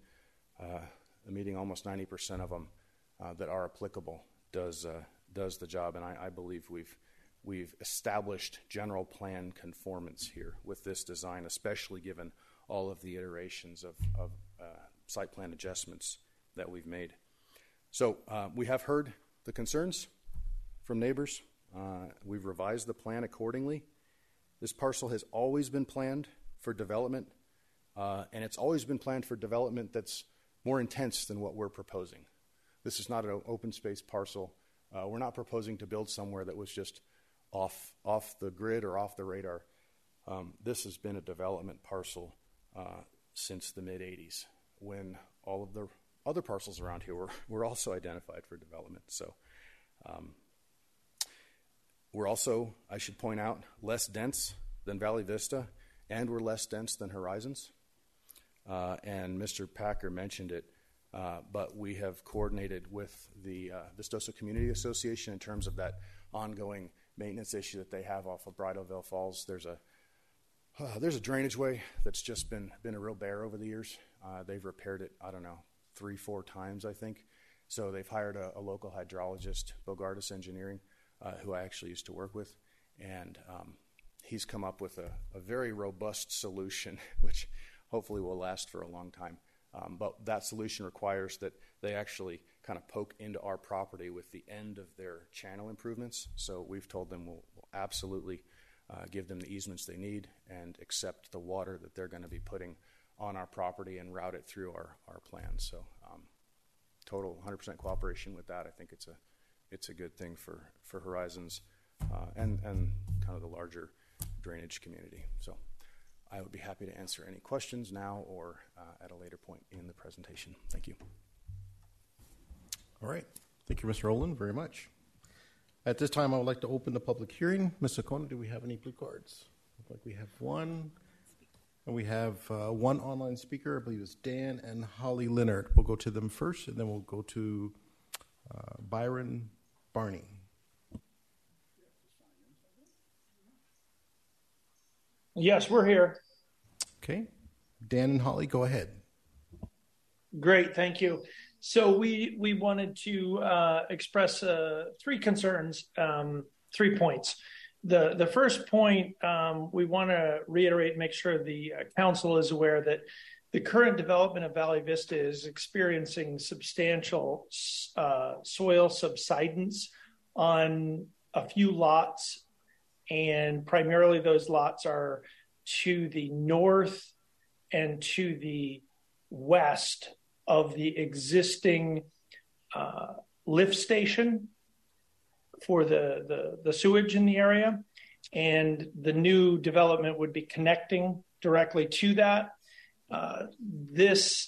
almost 90% of them that are applicable does the job, and I believe we've established general plan conformance here with this design, especially given all of the iterations of site plan adjustments that we've made. So we have heard the concerns from neighbors. We've revised the plan accordingly. This parcel has always been planned for development, and it's always been planned for development that's more intense than what we're proposing. This is not an open space parcel. We're not proposing to build somewhere that was just off the grid or off the radar. This has been a development parcel since the mid-'80s, when all of the other parcels around here were also identified for development. So We're also, I should point out, less dense than Valley Vista, and we're less dense than Horizons. And Mr. Packer mentioned it, but we have coordinated with the Vistoso Community Association in terms of that ongoing maintenance issue that they have off of Bridalveil Falls. There's a drainage way that's just been a real bear over the years. They've repaired it, 3-4 times, I think. So they've hired a local hydrologist, Bogardus Engineering, who I actually used to work with, and he's come up with a very robust solution, which hopefully will last for a long time. But that solution requires that they actually kind of poke into our property with the end of their channel improvements. So we've told them we'll absolutely give them the easements they need and accept the water that they're going to be putting on our property and route it through our plans. So total 100% cooperation with that. I think it's a good thing for Horizons and kind of the larger drainage community. So I would be happy to answer any questions now or at a later point in the presentation. Thank you. All right. Thank you, Mr. Olin, very much. At this time, I would like to open the public hearing. Mr. Kona, do we have any blue cards? Looks like we have one. And we have one online speaker. I believe it's Dan and Holly Leonard. We'll go to them first, and then we'll go to Byron Barney. Yes, we're here. Okay. Dan and Holly, go ahead. Great, thank you. So we wanted to express 3 concerns, 3 points. The first point, we want to reiterate and make sure the council is aware that the current development of Valley Vista is experiencing substantial soil subsidence on a few lots, and primarily those lots are to the north and to the west of the existing lift station for the sewage in the area, and the new development would be connecting directly to that. This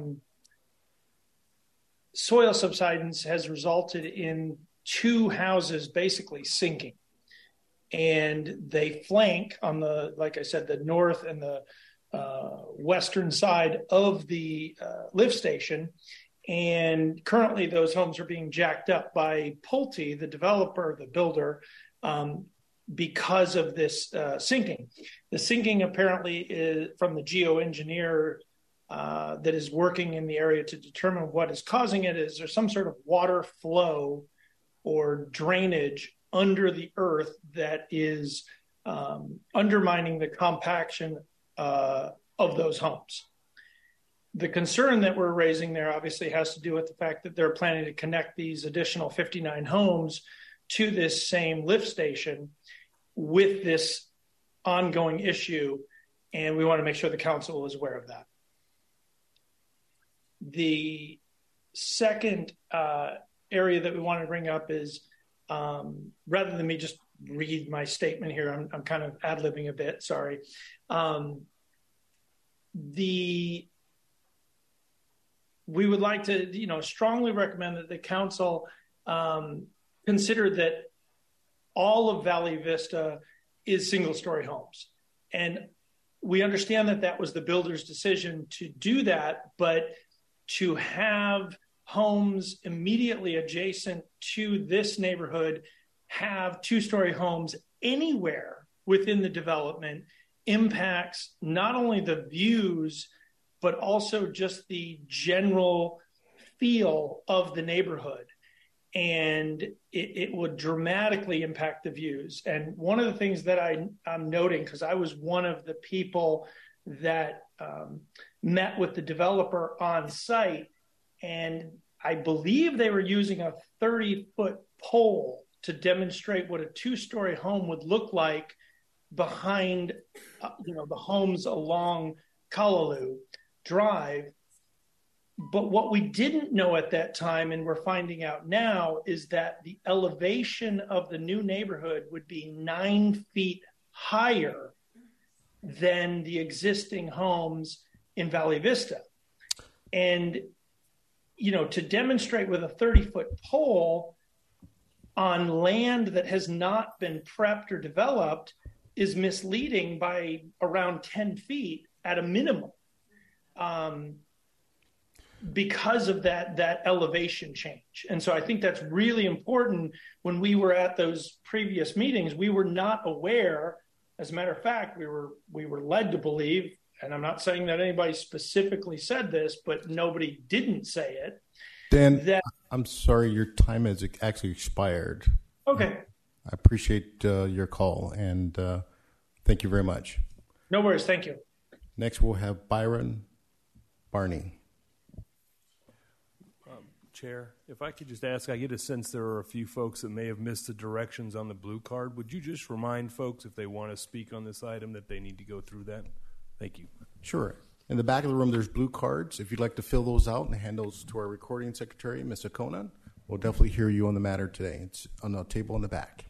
soil subsidence has resulted in 2 houses basically sinking, and they flank on like I said, the north and the western side of the lift station. And currently those homes are being jacked up by Pulte, the developer, the builder, because of this sinking. The sinking apparently is from the geoengineer that is working in the area to determine what is causing it. Is there some sort of water flow or drainage under the earth that is undermining the compaction of those homes? The concern that we're raising there obviously has to do with the fact that they're planning to connect these additional 59 homes to this same lift station with this ongoing issue, and we want to make sure the council is aware of that. The second area that we want to bring up is, rather than me just read my statement here, I'm kind of ad-libbing a bit, sorry. We would like to, strongly recommend that the council consider that all of Valley Vista is single-story homes. And we understand that that was the builder's decision to do that, but to have homes immediately adjacent to this neighborhood have 2-story homes anywhere within the development impacts not only the views, but also just the general feel of the neighborhood. And it would dramatically impact the views. And one of the things that I'm noting, because I was one of the people that met with the developer on site, and I believe they were using a 30-foot pole to demonstrate what a 2-story home would look like behind, the homes along Callaloo Drive. But what we didn't know at that time, and we're finding out now, is that the elevation of the new neighborhood would be 9 feet higher than the existing homes in Valley Vista. And, to demonstrate with a 30-foot pole, on land that has not been prepped or developed is misleading by around 10 feet at a minimum, because of that elevation change. And so I think that's really important. When we were at those previous meetings, we were not aware. As a matter of fact, we were led to believe, and I'm not saying that anybody specifically said this, but nobody didn't say it. Dan, I'm sorry, your time has actually expired. Okay. I appreciate your call, and thank you very much. No worries. Thank you. Next, we'll have Byron Barney. Chair, if I could just ask, I get a sense there are a few folks that may have missed the directions on the blue card. Would you just remind folks, if they want to speak on this item, that they need to go through that? Thank you. Sure. In the back of the room, there's blue cards. If you'd like to fill those out and hand those to our recording secretary, Mr. Conan, we'll definitely hear you on the matter today. It's on the table in the back.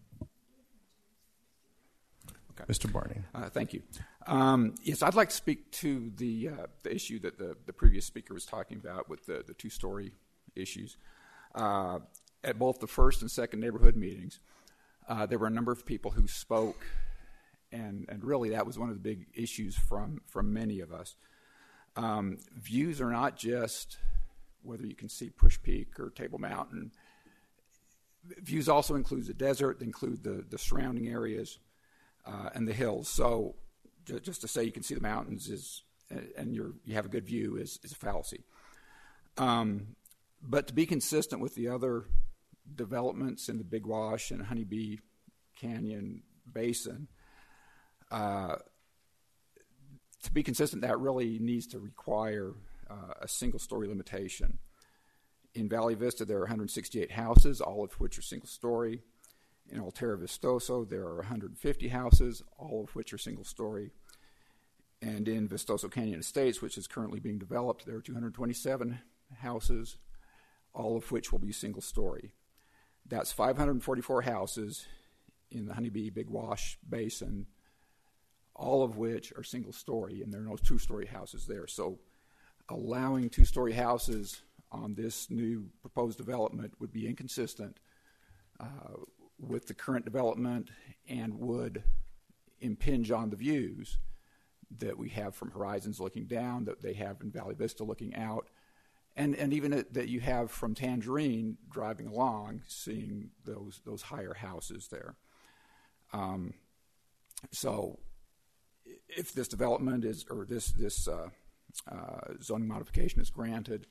Okay. Mr. Barney. Thank you. Yes, I'd like to speak to the issue that the previous speaker was talking about with the two-story issues. At both the first and second neighborhood meetings, there were a number of people who spoke, and really that was one of the big issues from many of us. Views are not just whether you can see Push Peak or Table Mountain. Views also includes the desert, include the surrounding areas, and the hills. So just to say you can see the mountains and you have a good view is a fallacy. But to be consistent with the other developments in the Big Wash and Honeybee Canyon Basin, to be consistent, that really needs to require a single-story limitation. In Valley Vista, there are 168 houses, all of which are single-story. In Altera Vistoso, there are 150 houses, all of which are single-story. And in Vistoso Canyon Estates, which is currently being developed, there are 227 houses, all of which will be single-story. That's 544 houses in the Honeybee Big Wash Basin, all of which are single-story, and there are no two-story houses there. So allowing two-story houses on this new proposed development would be inconsistent with the current development and would impinge on the views that we have from Horizons looking down, that they have in Valley Vista looking out, and even that you have from Tangerine driving along, seeing those higher houses there. So if this development is, or this zoning modification is granted,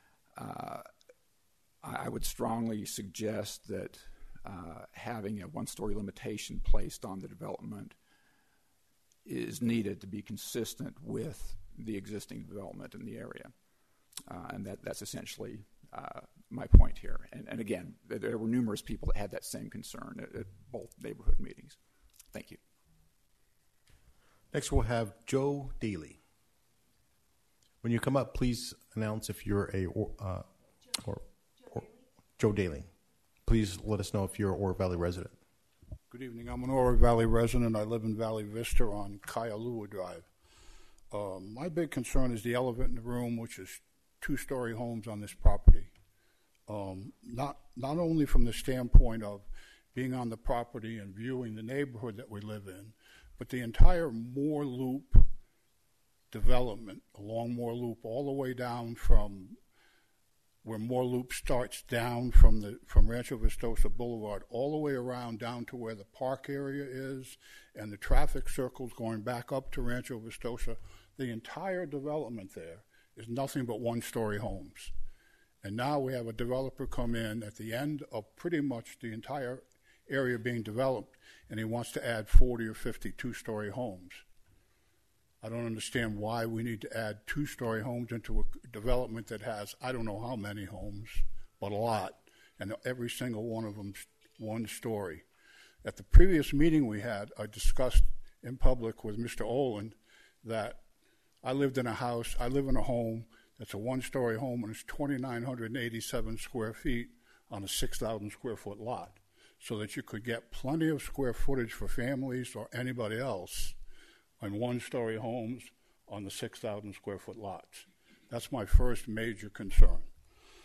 I would strongly suggest that having a one-story limitation placed on the development is needed to be consistent with the existing development in the area. And that's essentially my point here. And again, there were numerous people that had that same concern at both neighborhood meetings. Thank you. Next, we'll have Joe Daly. When you come up, please announce if you're Joe Daly. Please let us know if you're an Oro Valley resident. Good evening. I'm an Oro Valley resident. I live in Valley Vista on Kaialua Drive. My big concern is the elephant in the room, which is two-story homes on this property. Not only from the standpoint of being on the property and viewing the neighborhood that we live in, but the entire Moore Loop development along Moore Loop, all the way down from where Moore Loop starts down from Rancho Vistosa Boulevard, all the way around down to where the park area is and the traffic circles going back up to Rancho Vistosa. The entire development there is nothing but one-story homes. And now we have a developer come in at the end of pretty much the entire area being developed, and he wants to add 40 or 50 two-story homes. I don't understand why we need to add two-story homes into a development that has, I don't know how many homes, but a lot, and every single one of them one story. At the previous meeting we had, I discussed in public with Mr. Olin that I live in a home that's a one-story home, and it's 2,987 square feet on a 6,000 square foot lot, so that you could get plenty of square footage for families or anybody else on one-story homes on the 6,000 square foot lots. That's my first major concern.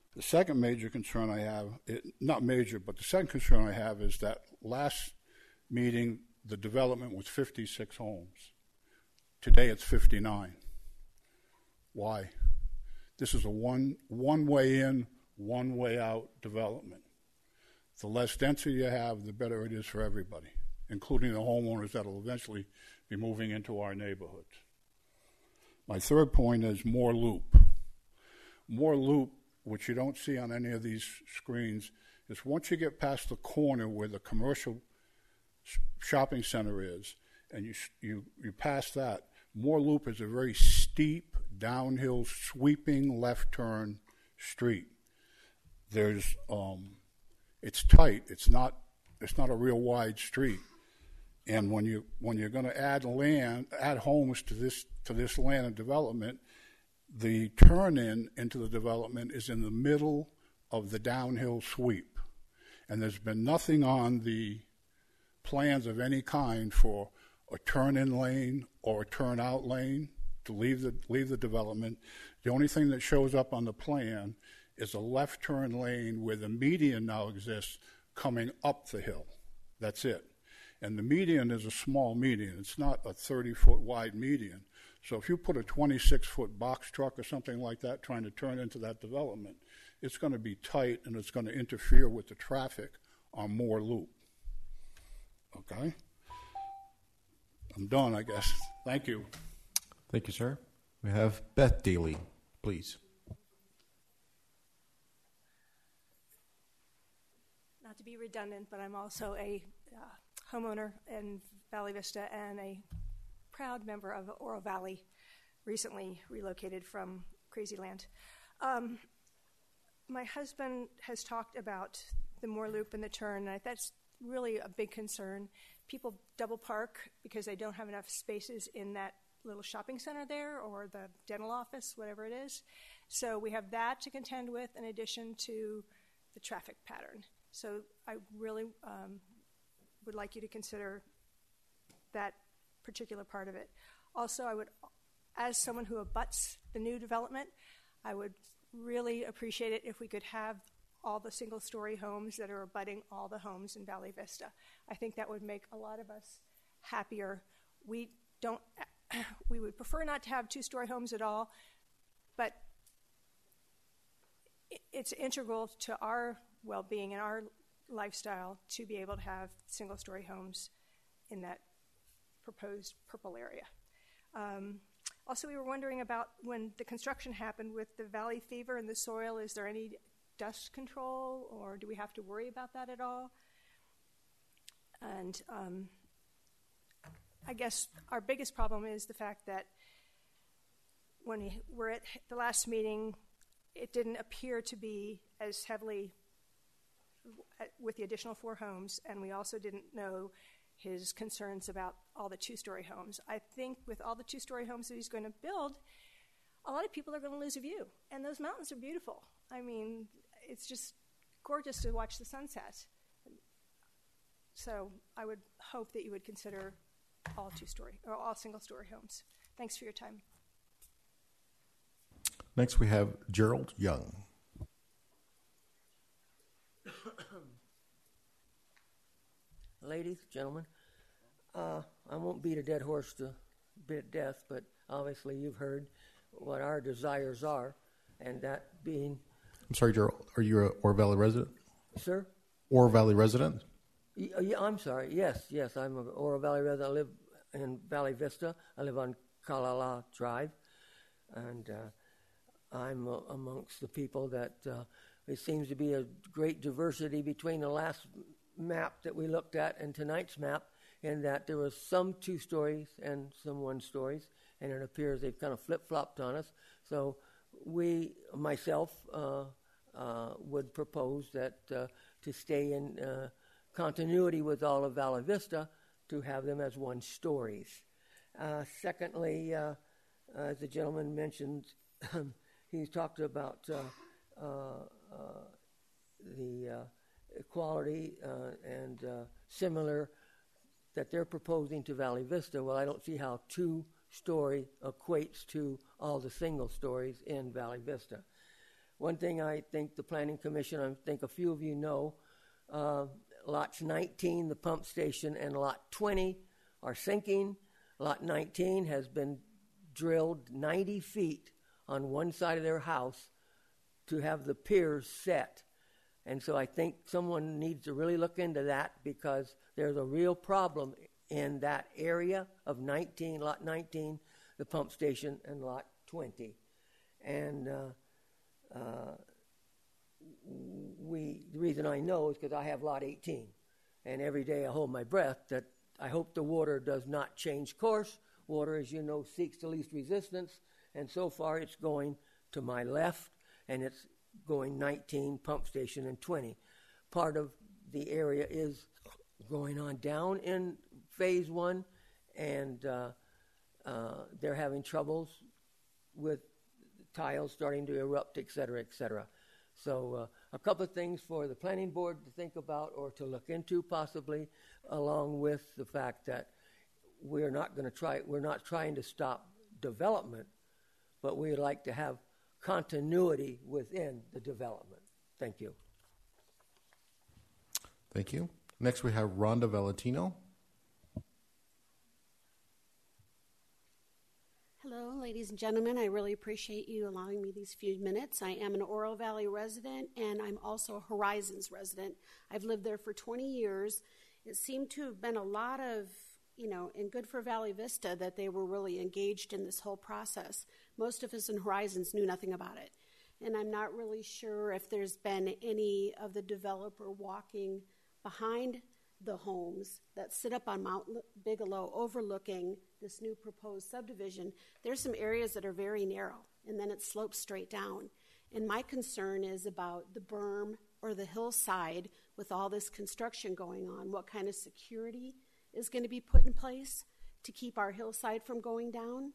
The second major concern I have, not major, but the second concern I have is that last meeting, the development was 56 homes. Today it's 59. Why? This is a one way in, one way out development. The less density you have, the better it is for everybody, including the homeowners that will eventually be moving into our neighborhoods. My third point is more loop. More loop, which you don't see on any of these screens, is once you get past the corner where the commercial shopping center is, and you pass that, Moore Loop is a very steep, downhill, sweeping left turn street. There's it's tight. It's not a real wide street. And when you're going to add homes to this land and development, the turn into the development is in the middle of the downhill sweep. And there's been nothing on the plans of any kind for a turn-in lane or a turn-out lane to leave the development. The only thing that shows up on the plan is a left turn lane where the median now exists coming up the hill. That's it. And the median is a small median. It's not a 30-foot wide median. So if you put a 26-foot box truck or something like that trying to turn into that development, it's going to be tight and it's going to interfere with the traffic on Moore Loop. Okay? I'm done, I guess. Thank you. Thank you, sir. We have Beth Daly, please. Not to be redundant, but I'm also a homeowner in Valley Vista and a proud member of Oro Valley, recently relocated from Crazyland. My husband has talked about the Moore Loop and the turn, and that's really a big concern. People double park because they don't have enough spaces in that little shopping center there or the dental office, whatever it is. So we have that to contend with in addition to the traffic pattern. So I really would like you to consider that particular part of it. Also, I would, as someone who abuts the new development, I would really appreciate it if we could have all the single-story homes that are abutting all the homes in Valley Vista. I think that would make a lot of us happier. We would prefer not to have two-story homes at all, but it's integral to our well-being and our lifestyle to be able to have single-story homes in that proposed purple area. Also, we were wondering about when the construction happened with the valley fever and the soil, is there any dust control, or do we have to worry about that at all? And I guess our biggest problem is the fact that when we were at the last meeting, it didn't appear to be as heavily with the additional 4 homes, and we also didn't know his concerns about all the two-story homes. I think with all the two-story homes that he's going to build, a lot of people are going to lose a view, and those mountains are beautiful. I mean, it's just gorgeous to watch the sunset. So I would hope that you would consider all two-story or all single-story homes. Thanks for your time. Next, we have Gerald Young. Ladies, gentlemen, I won't beat a dead horse to death, but obviously you've heard what our desires are, and that being... I'm sorry, Gerald, are you an Oro Valley resident? Sir? Oro Valley resident? Yeah, I'm sorry. Yes, I'm an Oro Valley resident. I live in Valley Vista. I live on Kalala Drive, and I'm amongst the people that it seems to be a great diversity between the last map that we looked at and tonight's map, in that there was some 2 stories and some 1 stories, and it appears they've kind of flip-flopped on us. So myself would propose that to stay in continuity with all of Valley Vista, to have them as 1 stories. Secondly, as the gentleman mentioned, he's talked about the equality and similar that they're proposing to Valley Vista. Well, I don't see how 2-story equates to all the single stories in Valley Vista. One thing I think the Planning Commission, I think a few of you know, lots 19, the pump station, and lot 20 are sinking. Lot 19 has been drilled 90 feet on one side of their house to have the piers set. And so I think someone needs to really look into that, because there's a real problem in that area of 19, lot 19, the pump station, and lot 20. And the reason I know is because I have lot 18. And every day I hold my breath that I hope the water does not change course. Water, as you know, seeks the least resistance. And so far it's going to my left, and it's going 19, pump station, and 20. Part of the area is going on down in phase 1, and they're having troubles with tiles starting to erupt, et cetera, et cetera. So a couple of things for the planning board to think about or to look into possibly, along with the fact that we're not trying to stop development, but we'd like to have continuity within the development. Thank you. Thank you. Next, we have Rhonda Valentino. Hello, ladies and gentlemen. I really appreciate you allowing me these few minutes. I am an Oro Valley resident, and I'm also a Horizons resident. I've lived there for 20 years. It seemed to have been a lot of, and good for Valley Vista that they were really engaged in this whole process. Most of us in Horizons knew nothing about it. And I'm not really sure if there's been any of the developer walking behind the homes that sit up on Mount Bigelow overlooking this new proposed subdivision. There's some areas that are very narrow, and then it slopes straight down. And my concern is about the berm or the hillside with all this construction going on. What kind of security is going to be put in place to keep our hillside from going down?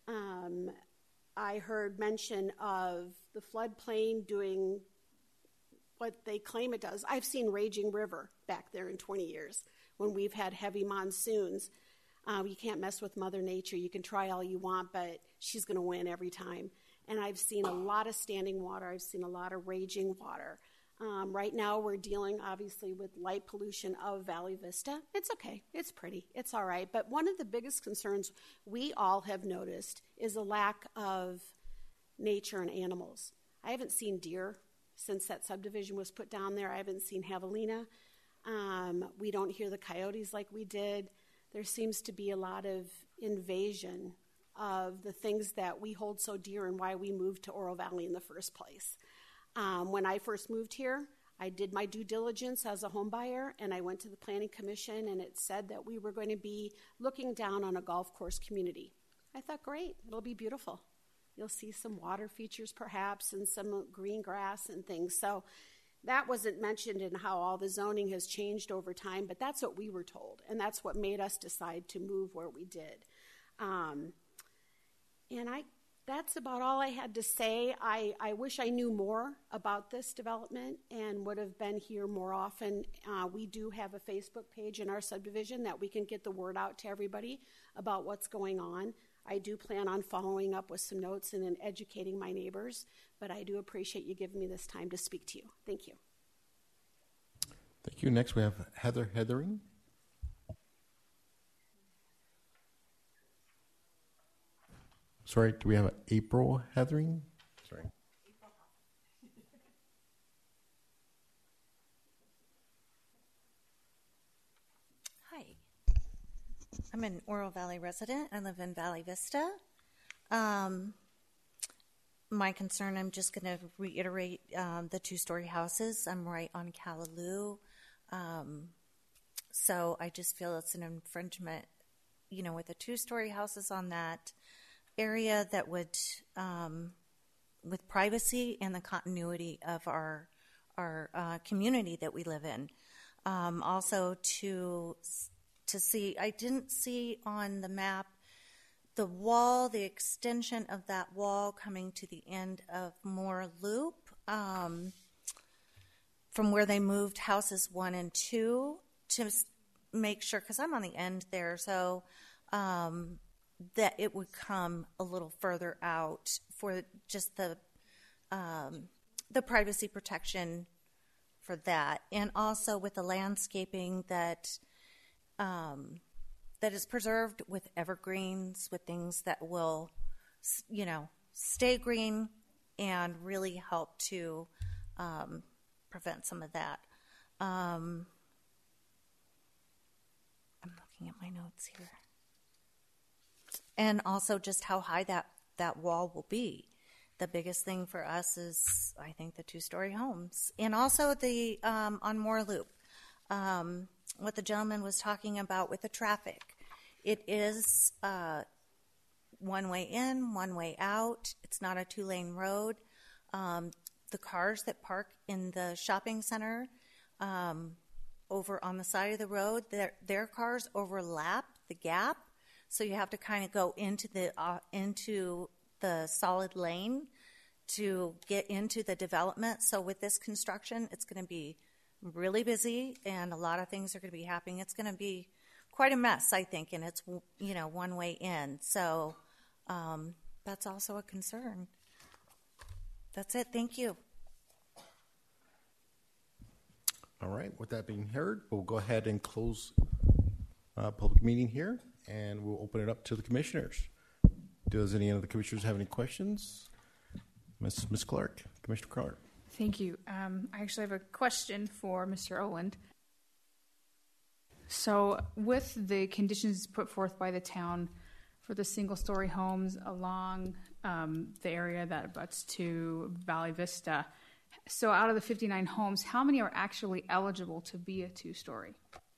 I heard mention of the floodplain doing what they claim it does. I've seen raging river back there in 20 years when we've had heavy monsoons. You can't mess with Mother Nature. You can try all you want, but she's going to win every time. And I've seen a lot of standing water. I've seen a lot of raging water. Right now we're dealing, obviously, with light pollution of Valley Vista. It's okay. It's pretty. It's all right. But one of the biggest concerns we all have noticed is a lack of nature and animals. I haven't seen deer since that subdivision was put down there. I haven't seen javelina. We don't hear the coyotes like we did. There seems to be a lot of invasion of the things that we hold so dear and why we moved to Oro Valley in the first place. When I first moved here, I did my due diligence as a home buyer, and I went to the Planning Commission, and it said that we were going to be looking down on a golf course community. I thought, great, it'll be beautiful. You'll see some water features perhaps and some green grass and things. So that wasn't mentioned in how all the zoning has changed over time, but that's what we were told, and that's what made us decide to move where we did. That's about all I had to say. I wish I knew more about this development and would have been here more often. We do have a Facebook page in our subdivision that we can get the word out to everybody about what's going on. I do plan on following up with some notes and then educating my neighbors, but I do appreciate you giving me this time to speak to you. Thank you. Thank you. Next, we have Heather Heathering. Sorry, do we have April Heathering? Sorry. Hi. I'm an Oro Valley resident. I live in Valley Vista. My concern, I'm just going to reiterate the two-story houses. I'm right on Callaloo. So I just feel it's an infringement, with the two-story houses on that area that would, with privacy and the continuity of our community that we live in. Also to see, I didn't see on the map the wall, the extension of that wall coming to the end of Moore Loop, from where they moved houses 1 and 2 to make sure, because I'm on the end there, so that it would come a little further out for just the the privacy protection for that, and also with the landscaping that that is preserved with evergreens, with things that will, stay green and really help to prevent some of that. I'm looking at my notes here. And also just how high that wall will be. The biggest thing for us is, I think, the 2-story homes. And also the on Moore Loop, what the gentleman was talking about with the traffic. It is one way in, one way out. It's not a 2-lane road. The cars that park in the shopping center over on the side of the road, their cars overlap the gap. So you have to kind of go into the solid lane to get into the development. So with this construction, it's going to be really busy, and a lot of things are going to be happening. It's going to be quite a mess, I think, and it's one way in. So that's also a concern. That's it. Thank you. All right. With that being heard, we'll go ahead and close public meeting here, and we'll open it up to the commissioners. Does any of the commissioners have any questions? Ms. Clark, Commissioner Clark. Thank you. I actually have a question for Mr. Oland. So with the conditions put forth by the town for the single-story homes along the area that abuts to Valley Vista, so out of the 59 homes, how many are actually eligible to be a 2-story?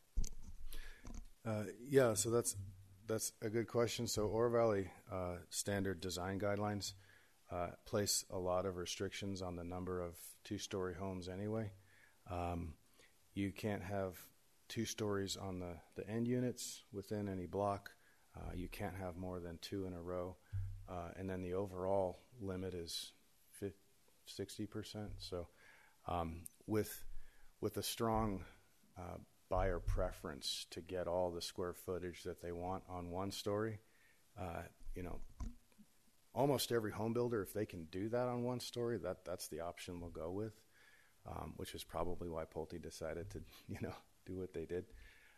Yeah, so that's a good question. So Oro Valley standard design guidelines place a lot of restrictions on the number of 2-story homes anyway. You can't have 2 stories on the end units within any block. You can't have more than 2 in a row. And then the overall limit is 60%. So with a strong buyer preference to get all the square footage that they want on 1 story, almost every home builder, if they can do that on 1 story, that's the option we'll go with, which is probably why Pulte decided to, do what they did.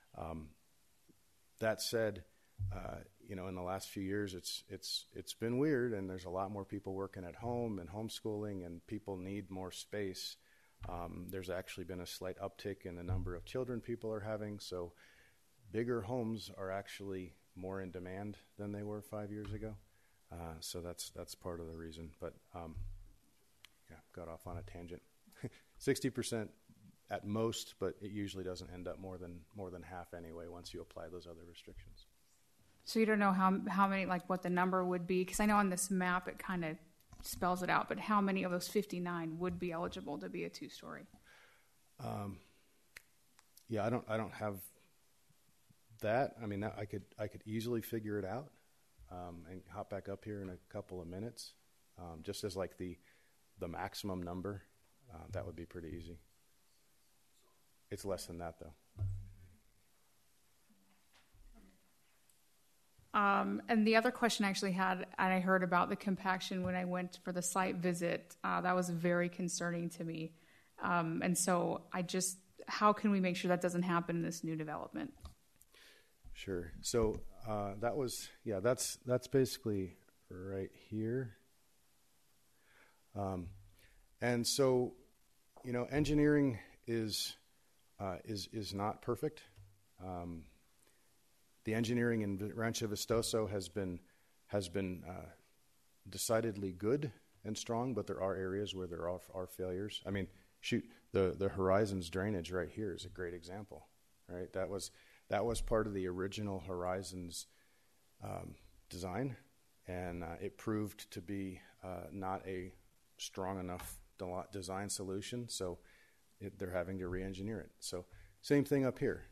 That said, in the last few years, it's been weird, and there's a lot more people working at home and homeschooling, and people need more space. There's actually been a slight uptick in the number of children people are having, so bigger homes are actually more in demand than they were 5 years ago. So that's part of the reason. But got off on a tangent. 60% at most, but it usually doesn't end up more than half anyway once you apply those other restrictions. So you don't know how many, like what the number would be? Because I know on this map it kind of spells it out, but how many of those 59 would be eligible to be a 2-story? I don't have that. I mean, I could easily figure it out and hop back up here in a couple of minutes, just as like the maximum number. That would be pretty easy. It's less than that, though. And the other question I actually had, and I heard about the compaction when I went for the site visit, that was very concerning to me. And so how can we make sure that doesn't happen in this new development? Sure. So that's basically right here. And so, engineering is not perfect. The engineering in Rancho Vistoso has been decidedly good and strong, but there are areas where there are failures. I mean, the Horizons drainage right here is a great example, right? That was part of the original Horizons design, and it proved to be not a strong enough design solution, so they're having to re-engineer it. So same thing up here.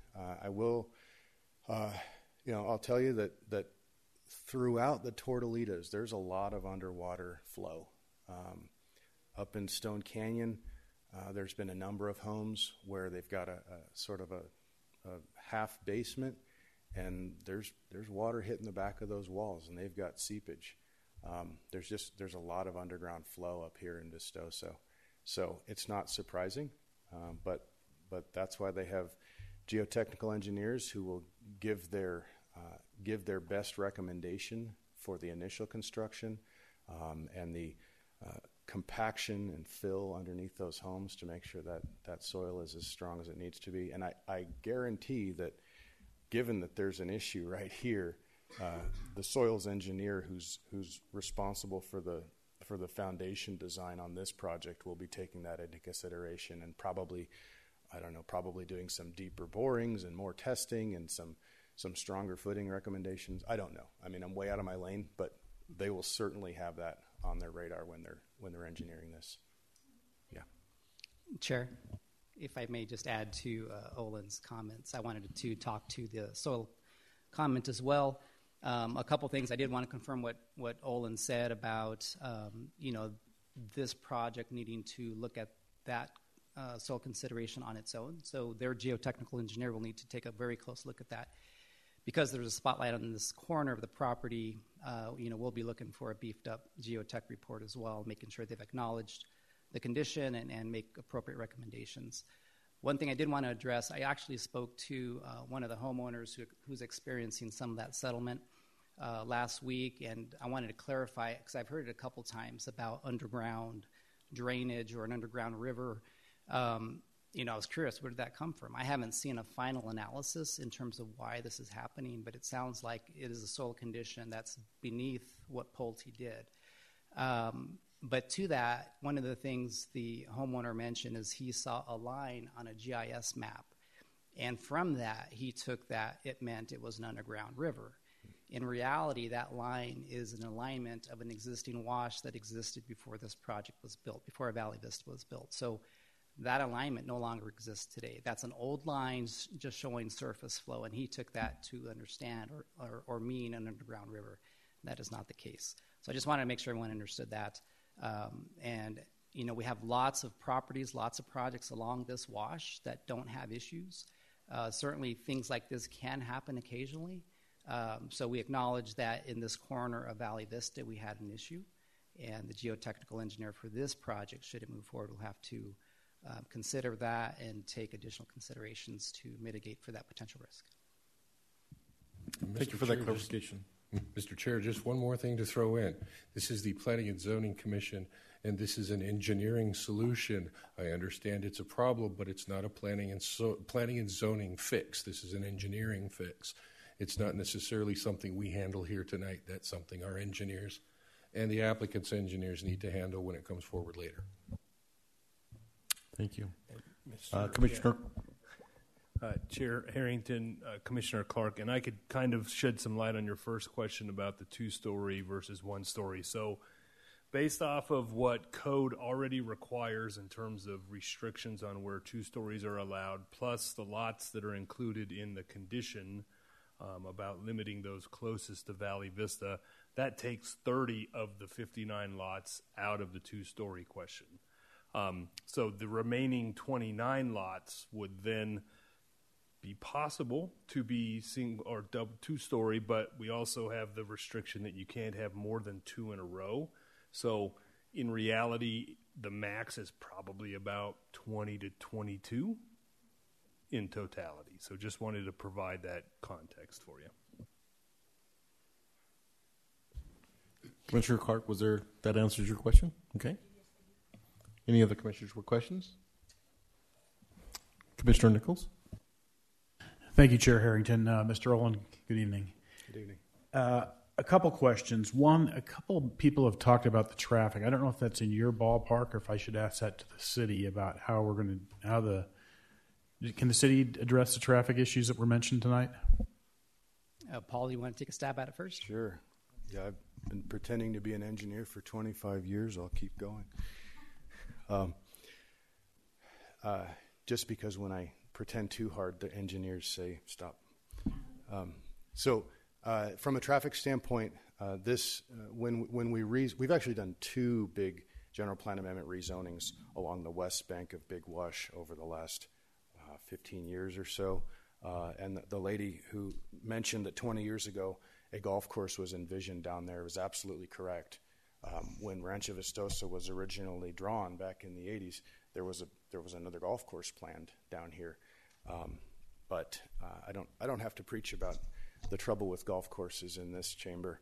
I'll tell you that throughout the Tortolitas, there's a lot of underwater flow. Up in Stone Canyon, there's been a number of homes where they've got a sort of a half basement, and there's water hitting the back of those walls, and they've got seepage. There's a lot of underground flow up here in Vistoso. So it's not surprising, but that's why they have geotechnical engineers who will give their best recommendation for the initial construction and the compaction and fill underneath those homes to make sure that soil is as strong as it needs to be. And I guarantee that, given that there's an issue right here, the soils engineer who's responsible for the foundation design on this project will be taking that into consideration and probably doing some deeper borings and more testing and some stronger footing recommendations. I don't know. I mean, I'm way out of my lane, but they will certainly have that on their radar when they're engineering this. Yeah. Chair, if I may just add to Olin's comments, I wanted to talk to the soil comment as well. A couple things. I did want to confirm what Olin said about this project needing to look at that soil consideration on its own. So their geotechnical engineer will need to take a very close look at that. Because there's a spotlight on this corner of the property, we'll be looking for a beefed up geotech report as well, making sure they've acknowledged the condition and make appropriate recommendations. One thing I did want to address, I actually spoke to one of the homeowners who's experiencing some of that settlement last week, and I wanted to clarify, because I've heard it a couple times about underground drainage or an underground river. I was curious, where did that come from? I haven't seen a final analysis in terms of why this is happening, but it sounds like it is a soil condition that's beneath what Pulte did. But to that, one of the things the homeowner mentioned is he saw a line on a GIS map, and from that, he took that it meant it was an underground river. In reality, that line is an alignment of an existing wash that existed before this project was built, before Valley Vista was built. So that alignment no longer exists today. That's an old line just showing surface flow, and he took that to understand or mean an underground river. That is not the case. So I just wanted to make sure everyone understood that. We have lots of properties, lots of projects along this wash that don't have issues. Certainly things like this can happen occasionally. So we acknowledge that in this corner of Valley Vista we had an issue, and the geotechnical engineer for this project, should it move forward, will have to consider that and take additional considerations to mitigate for that potential risk. Thank you for that clarification. Mr. Chair, just one more thing to throw in. This is the Planning and Zoning Commission, and this is an engineering solution. I understand it's a problem, but it's not a planning and zoning fix. This is an engineering fix. It's not necessarily something we handle here tonight. That's something our engineers and the applicant's engineers need to handle when it comes forward later. Thank you. Commissioner. Chair Harrington, Commissioner Clark, and I could kind of shed some light on your first question about the 2-story versus 1-story. So based off of what code already requires in terms of restrictions on where 2 stories are allowed, plus the lots that are included in the condition about limiting those closest to Valley Vista, that takes 30 of the 59 lots out of the 2-story question. So the remaining 29 lots would then be possible to be single or double 2-story, but we also have the restriction that you can't have more than 2 in a row. So in reality, the max is probably about 20 to 22 in totality. So just wanted to provide that context for you. Commissioner Clark, that answers your question? Okay. Any other commissioners with questions? Commissioner Nichols? Thank you, Chair Harrington. Mr. Olin, good evening. Good evening. A couple questions. One, a couple people have talked about the traffic. I don't know if that's in your ballpark or if I should ask that to the city about can the city address the traffic issues that were mentioned tonight? Paul, you want to take a stab at it first? Sure. Yeah, I've been pretending to be an engineer for 25 years. I'll keep going. Just because when I pretend too hard, the engineers say stop. From a traffic standpoint, we've actually done 2 big general plan amendment rezonings along the west bank of Big Wash over the last 15 years or so. And the lady who mentioned that 20 years ago a golf course was envisioned down there was absolutely correct. When Rancho Vistosa was originally drawn back in the 80s, there was another golf course planned down here. But I don't have to preach about the trouble with golf courses in this chamber.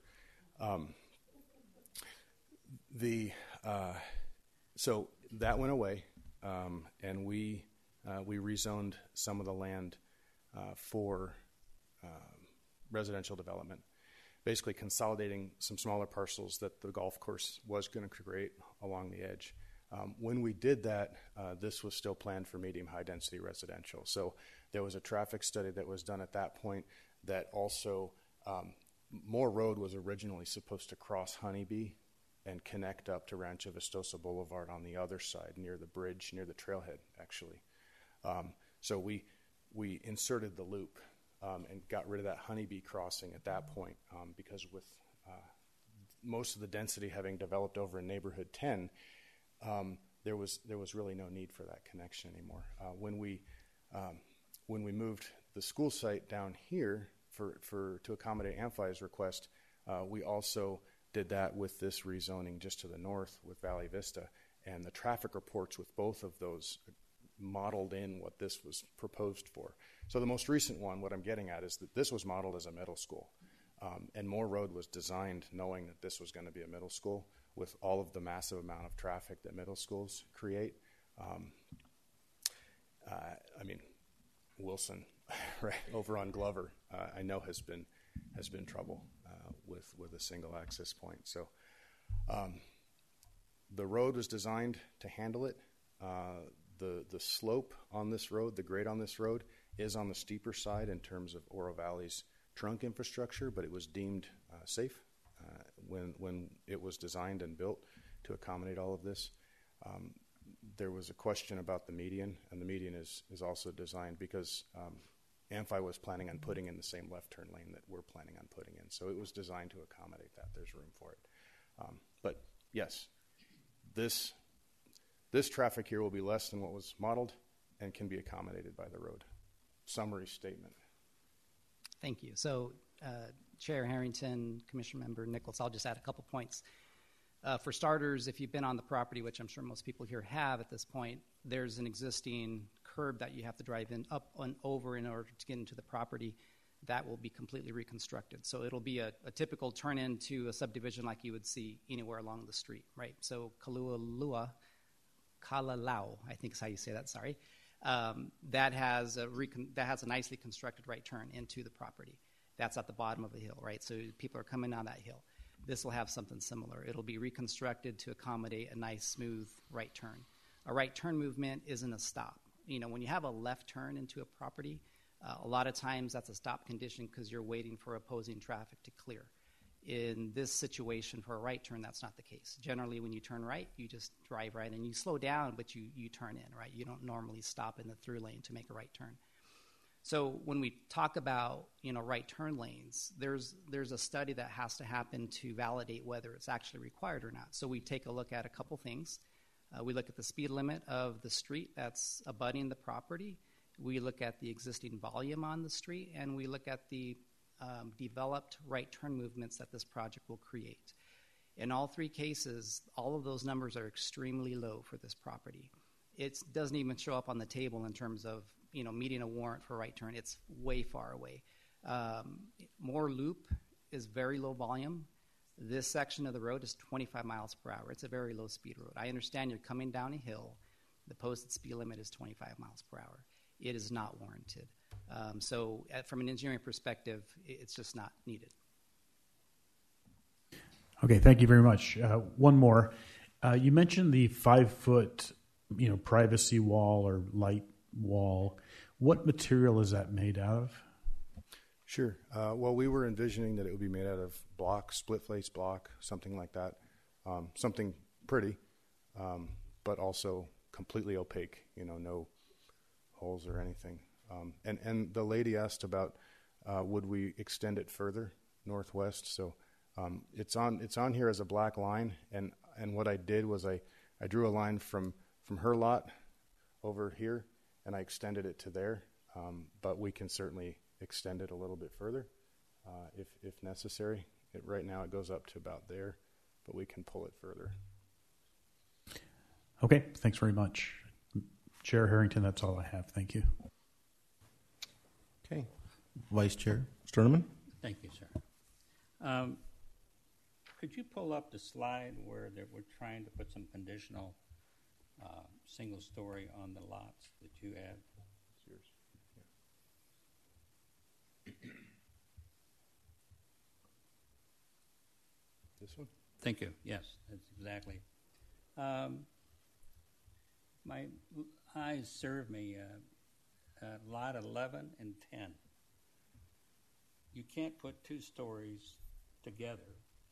So that went away, and we rezoned some of the land for residential development, basically consolidating some smaller parcels that the golf course was going to create along the edge. When we did that, this was still planned for medium-high density residential. So there was a traffic study that was done at that point that also, Moore Road was originally supposed to cross Honeybee and connect up to Rancho Vistosa Boulevard on the other side, near the bridge, near the trailhead, actually. So we inserted the loop and got rid of that Honeybee crossing at that point because with most of the density having developed over in Neighborhood 10, there was really no need for that connection anymore. When we moved the school site down here to accommodate Amphi's request, we also did that with this rezoning just to the north with Valley Vista, and the traffic reports with both of those modeled in what this was proposed for. So the most recent one, what I'm getting at, is that this was modeled as a middle school, and Moore Road was designed knowing that this was going to be a middle school with all of the massive amount of traffic that middle schools create. Wilson, right over on Glover, I know has been trouble with a single access point. So the road was designed to handle it. The slope on this road, the grade on this road, is on the steeper side in terms of Oro Valley's trunk infrastructure, but it was deemed safe when it was designed and built to accommodate all of this. There was a question about the median, and the median is also designed because Amphi was planning on putting in the same left turn lane that we're planning on putting in. So it was designed to accommodate that. There's room for it. But yes, this traffic here will be less than what was modeled and can be accommodated by the road. Summary statement. Thank you. So, Chair Harrington, Commissioner Member Nichols, I'll just add a couple points. For starters, if you've been on the property, which I'm sure most people here have at this point, there's an existing curb that you have to drive in up and over in order to get into the property. That will be completely reconstructed. So it'll be a typical turn into a subdivision like you would see anywhere along the street, right? So Kalalau, I think is how you say that, sorry. That has a nicely constructed right turn into the property. That's at the bottom of the hill, right? So people are coming down that hill. This will have something similar. It'll be reconstructed to accommodate a nice, smooth right turn. A right turn movement isn't a stop. You know, when you have a left turn into a property, a lot of times that's a stop condition because you're waiting for opposing traffic to clear. In this situation, for a right turn, that's not the case. Generally, when you turn right, you just drive right, and you slow down, but you turn in, right? You don't normally stop in the through lane to make a right turn. So when we talk about, right turn lanes, there's a study that has to happen to validate whether it's actually required or not. So we take a look at a couple things. We look at the speed limit of the street that's abutting the property. We look at the existing volume on the street, and we look at the developed right turn movements that this project will create. In all three cases, all of those numbers are extremely low for this property. It doesn't even show up on the table in terms of meeting a warrant for a right turn. It's way far away. Moore Loop is very low volume. This section of the road is 25 miles per hour. It's a very low speed road. I understand you're coming down a hill. The posted speed limit is 25 miles per hour. It is not warranted. So from an engineering perspective, it's just not needed. Okay, thank you very much. One more. You mentioned the 5-foot, privacy wall or light wall. What material is that made out of? Sure. Well, we were envisioning that it would be made out of block, split face block, something like that. Something pretty, but also completely opaque, no holes or anything. And the lady asked about would we extend it further northwest. So it's on here as a black line. And what I did was I drew a line from her lot over here, and I extended it to there. But we can certainly extend it a little bit further if necessary. Right now it goes up to about there, but we can pull it further. Okay, thanks very much. Chair Harrington, that's all I have. Thank you. Okay. Vice Chair Sturneman? Thank you, sir. Could you pull up the slide where we're trying to put some conditional single story on the lots that you have? It's yours. Yeah. This one? Thank you. Yes, that's exactly. My eyes serve me lot 11 and 10. You can't put two stories together.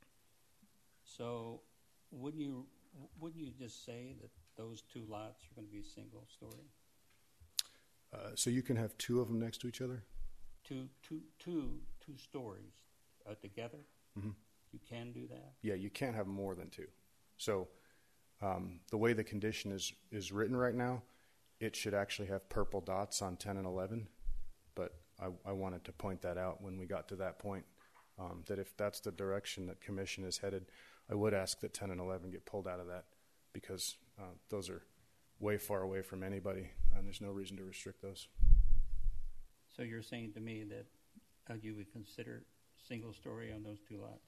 So wouldn't you just say that those two lots are going to be single story? So you can have two of them next to each other? Two stories together? Mm-hmm. You can do that? Yeah, you can't have more than two. So the way the condition is written right now, it should actually have purple dots on 10 and 11, but I wanted to point that out when we got to that point, that if that's the direction that commission is headed, I would ask that 10 and 11 get pulled out of that, because those are way far away from anybody, and there's no reason to restrict those. So you're saying to me that you would consider single story on those two lots?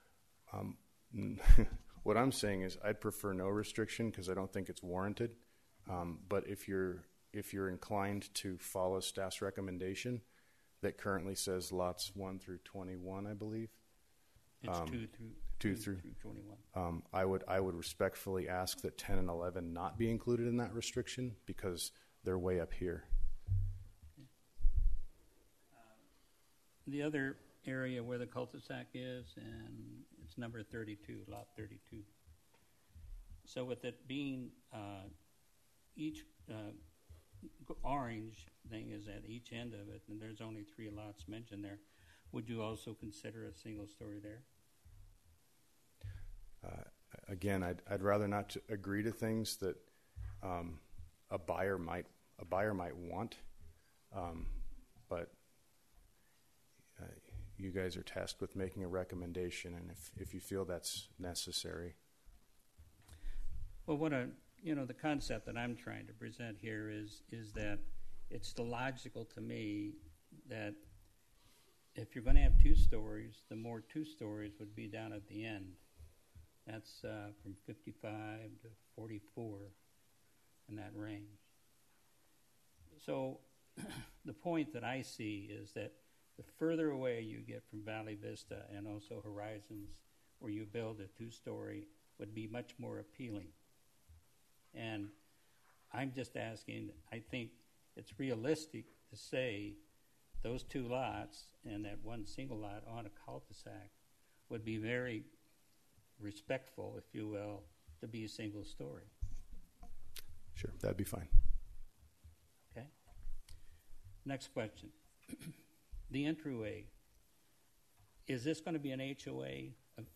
What I'm saying is I'd prefer no restriction because I don't think it's warranted. But if you're inclined to follow staff's recommendation that currently says lots 1 through 21, I believe. It's 2 through 21. I would respectfully ask that 10 and 11 not be included in that restriction because they're way up here. The other area where the cul-de-sac is, and it's number 32, lot 32. So with it being each orange thing is at each end of it, and there's only 3 lots mentioned there, would you also consider a single story there? Again, I'd rather not agree to things that a buyer might want, but you guys are tasked with making a recommendation, and if you feel that's necessary. Well, the concept that I'm trying to present here is that it's logical to me that if you're going to have 2 stories, the more 2 stories would be down at the end. That's from 55 to 44 in that range. So the point that I see is that the further away you get from Valley Vista and also Horizons, where you build a 2-story, would be much more appealing. And I'm just asking, I think it's realistic to say those 2 lots and that 1 single lot on a cul-de-sac would be very respectful, if you will, to be a single story. Sure, that'd be fine. Okay. Next question. The entryway, is this going to be an HOA,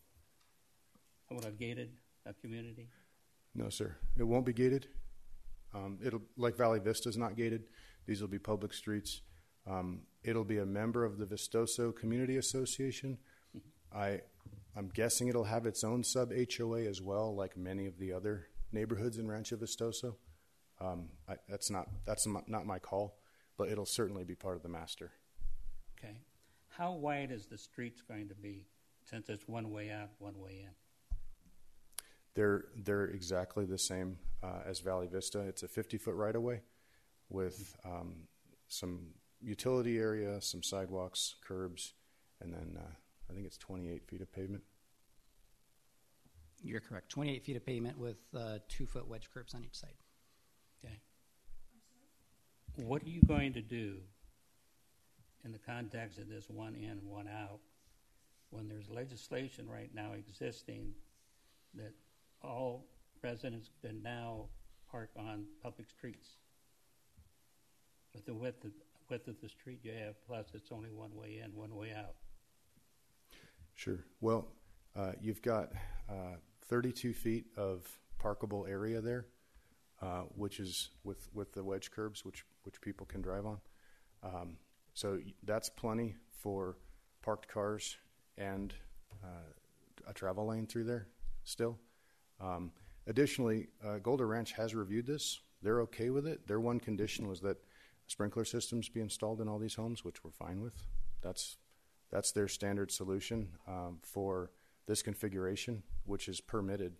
a gated community? No, sir. It won't be gated. It'll, like Valley Vista is not gated. These will be public streets. It'll be a member of the Vistoso Community Association. I'm guessing it'll have its own sub-HOA as well, like many of the other neighborhoods in Rancho Vistoso. That's not my call, but it'll certainly be part of the master. Okay. How wide is the streets going to be, since it's one way out, one way in? They're exactly the same as Valley Vista. It's a 50-foot right-of-way with some utility area, some sidewalks, curbs, and then I think it's 28 feet of pavement. You're correct. 28 feet of pavement with 2-foot wedge curbs on each side. Okay. What are you going to do in the context of this one in, one out, when there's legislation right now existing that all residents can now park on public streets with the width of the street you have, plus it's only one way in, one way out? Sure. Well, you've got 32 feet of parkable area there, which is with the wedge curbs, which people can drive on. So that's plenty for parked cars and a travel lane through there. still. Additionally, Golder Ranch has reviewed this. They're okay with it. Their one condition was that sprinkler systems be installed in all these homes, which we're fine with. That's their standard solution for this configuration, which is permitted.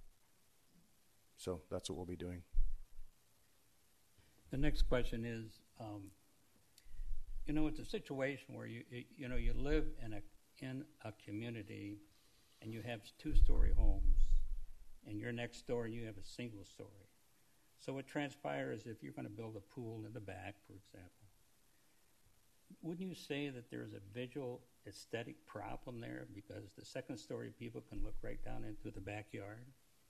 So that's what we'll be doing. The next question is, it's a situation where you live in a community, and you have 2-story homes, and you're next door and you have a single story. So what transpires if you're going to build a pool in the back, for example, wouldn't you say that there's a visual aesthetic problem there because the second story people can look right down into the backyard?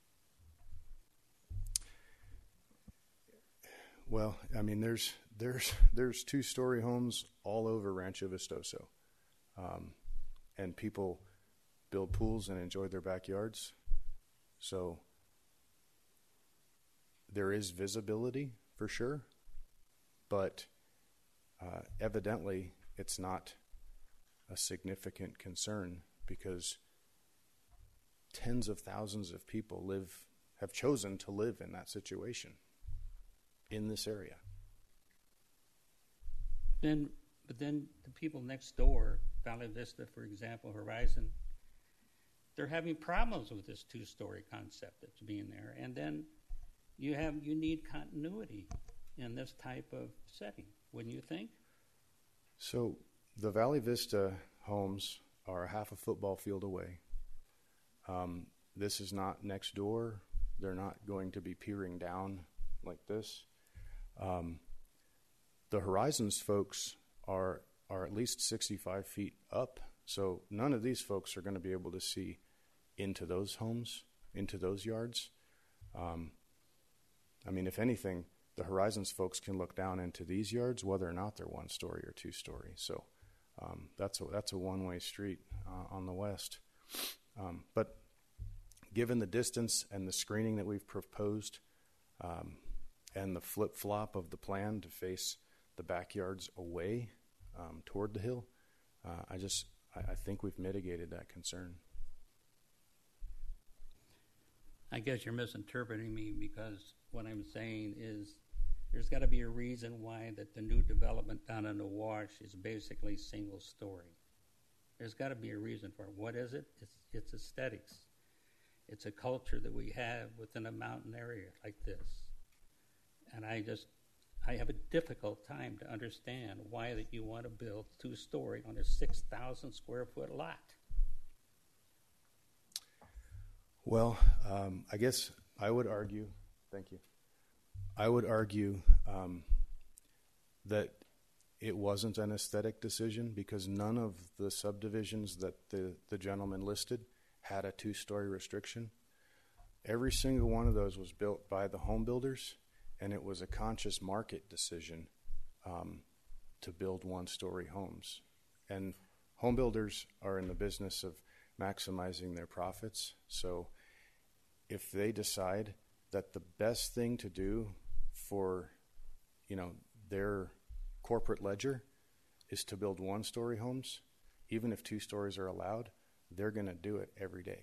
Well, I mean, there's 2-story homes all over Rancho Vistoso, and people build pools and enjoy their backyards. So there is visibility for sure, but evidently it's not a significant concern because tens of thousands of people have chosen to live in that situation in this area. But then the people next door, Valley Vista, for example, Horizon, they're having problems with this 2-story concept that's being there. And then you need continuity in this type of setting, wouldn't you think? So the Valley Vista homes are half a football field away. This is not next door. They're not going to be peering down like this. The Horizons folks are at least 65 feet up, so none of these folks are going to be able to see into those homes, into those yards. I mean, if anything, the Horizons folks can look down into these yards, whether or not they're 1-story or 2-story. So that's a one-way street on the west. But given the distance and the screening that we've proposed, and the flip-flop of the plan to face the backyards away toward the hill, I think we've mitigated that concern. I guess you're misinterpreting me because what I'm saying is there's got to be a reason why that the new development down in the Wash is basically single story. There's got to be a reason for it. What is it? It's aesthetics. It's a culture that we have within a mountain area like this. And I have a difficult time to understand why that you want to build 2-story on a 6,000 square foot lot. Well, I guess I would argue, thank you. I would argue that it wasn't an aesthetic decision because none of the subdivisions that the gentleman listed had a 2-story restriction. Every single one of those was built by the home builders, and it was a conscious market decision to build 1-story homes. And home builders are in the business of maximizing their profits. So if they decide that the best thing to do for, their corporate ledger is to build 1-story homes, even if 2 stories are allowed, they're going to do it every day.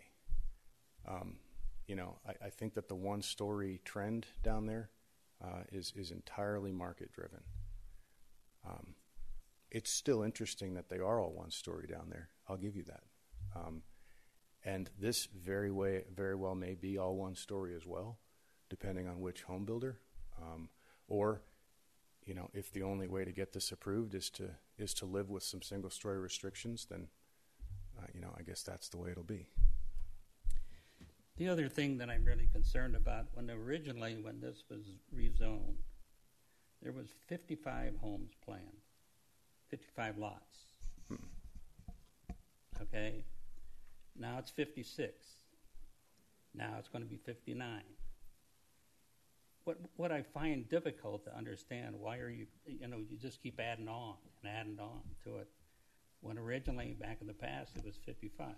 I think that the 1-story trend down there is entirely market driven. It's still interesting that they are all 1-story down there. I'll give you that. And this very well may be all 1-story as well, depending on which home builder. Or, if the only way to get this approved is to live with some single-story restrictions, then, I guess that's the way it'll be. The other thing that I'm really concerned about, when this was rezoned, there was 55 homes planned, 55 lots. Okay? Now it's 56. Now it's going to be 59. What I find difficult to understand, why are you just keep adding on to it, when originally, back in the past, it was 55.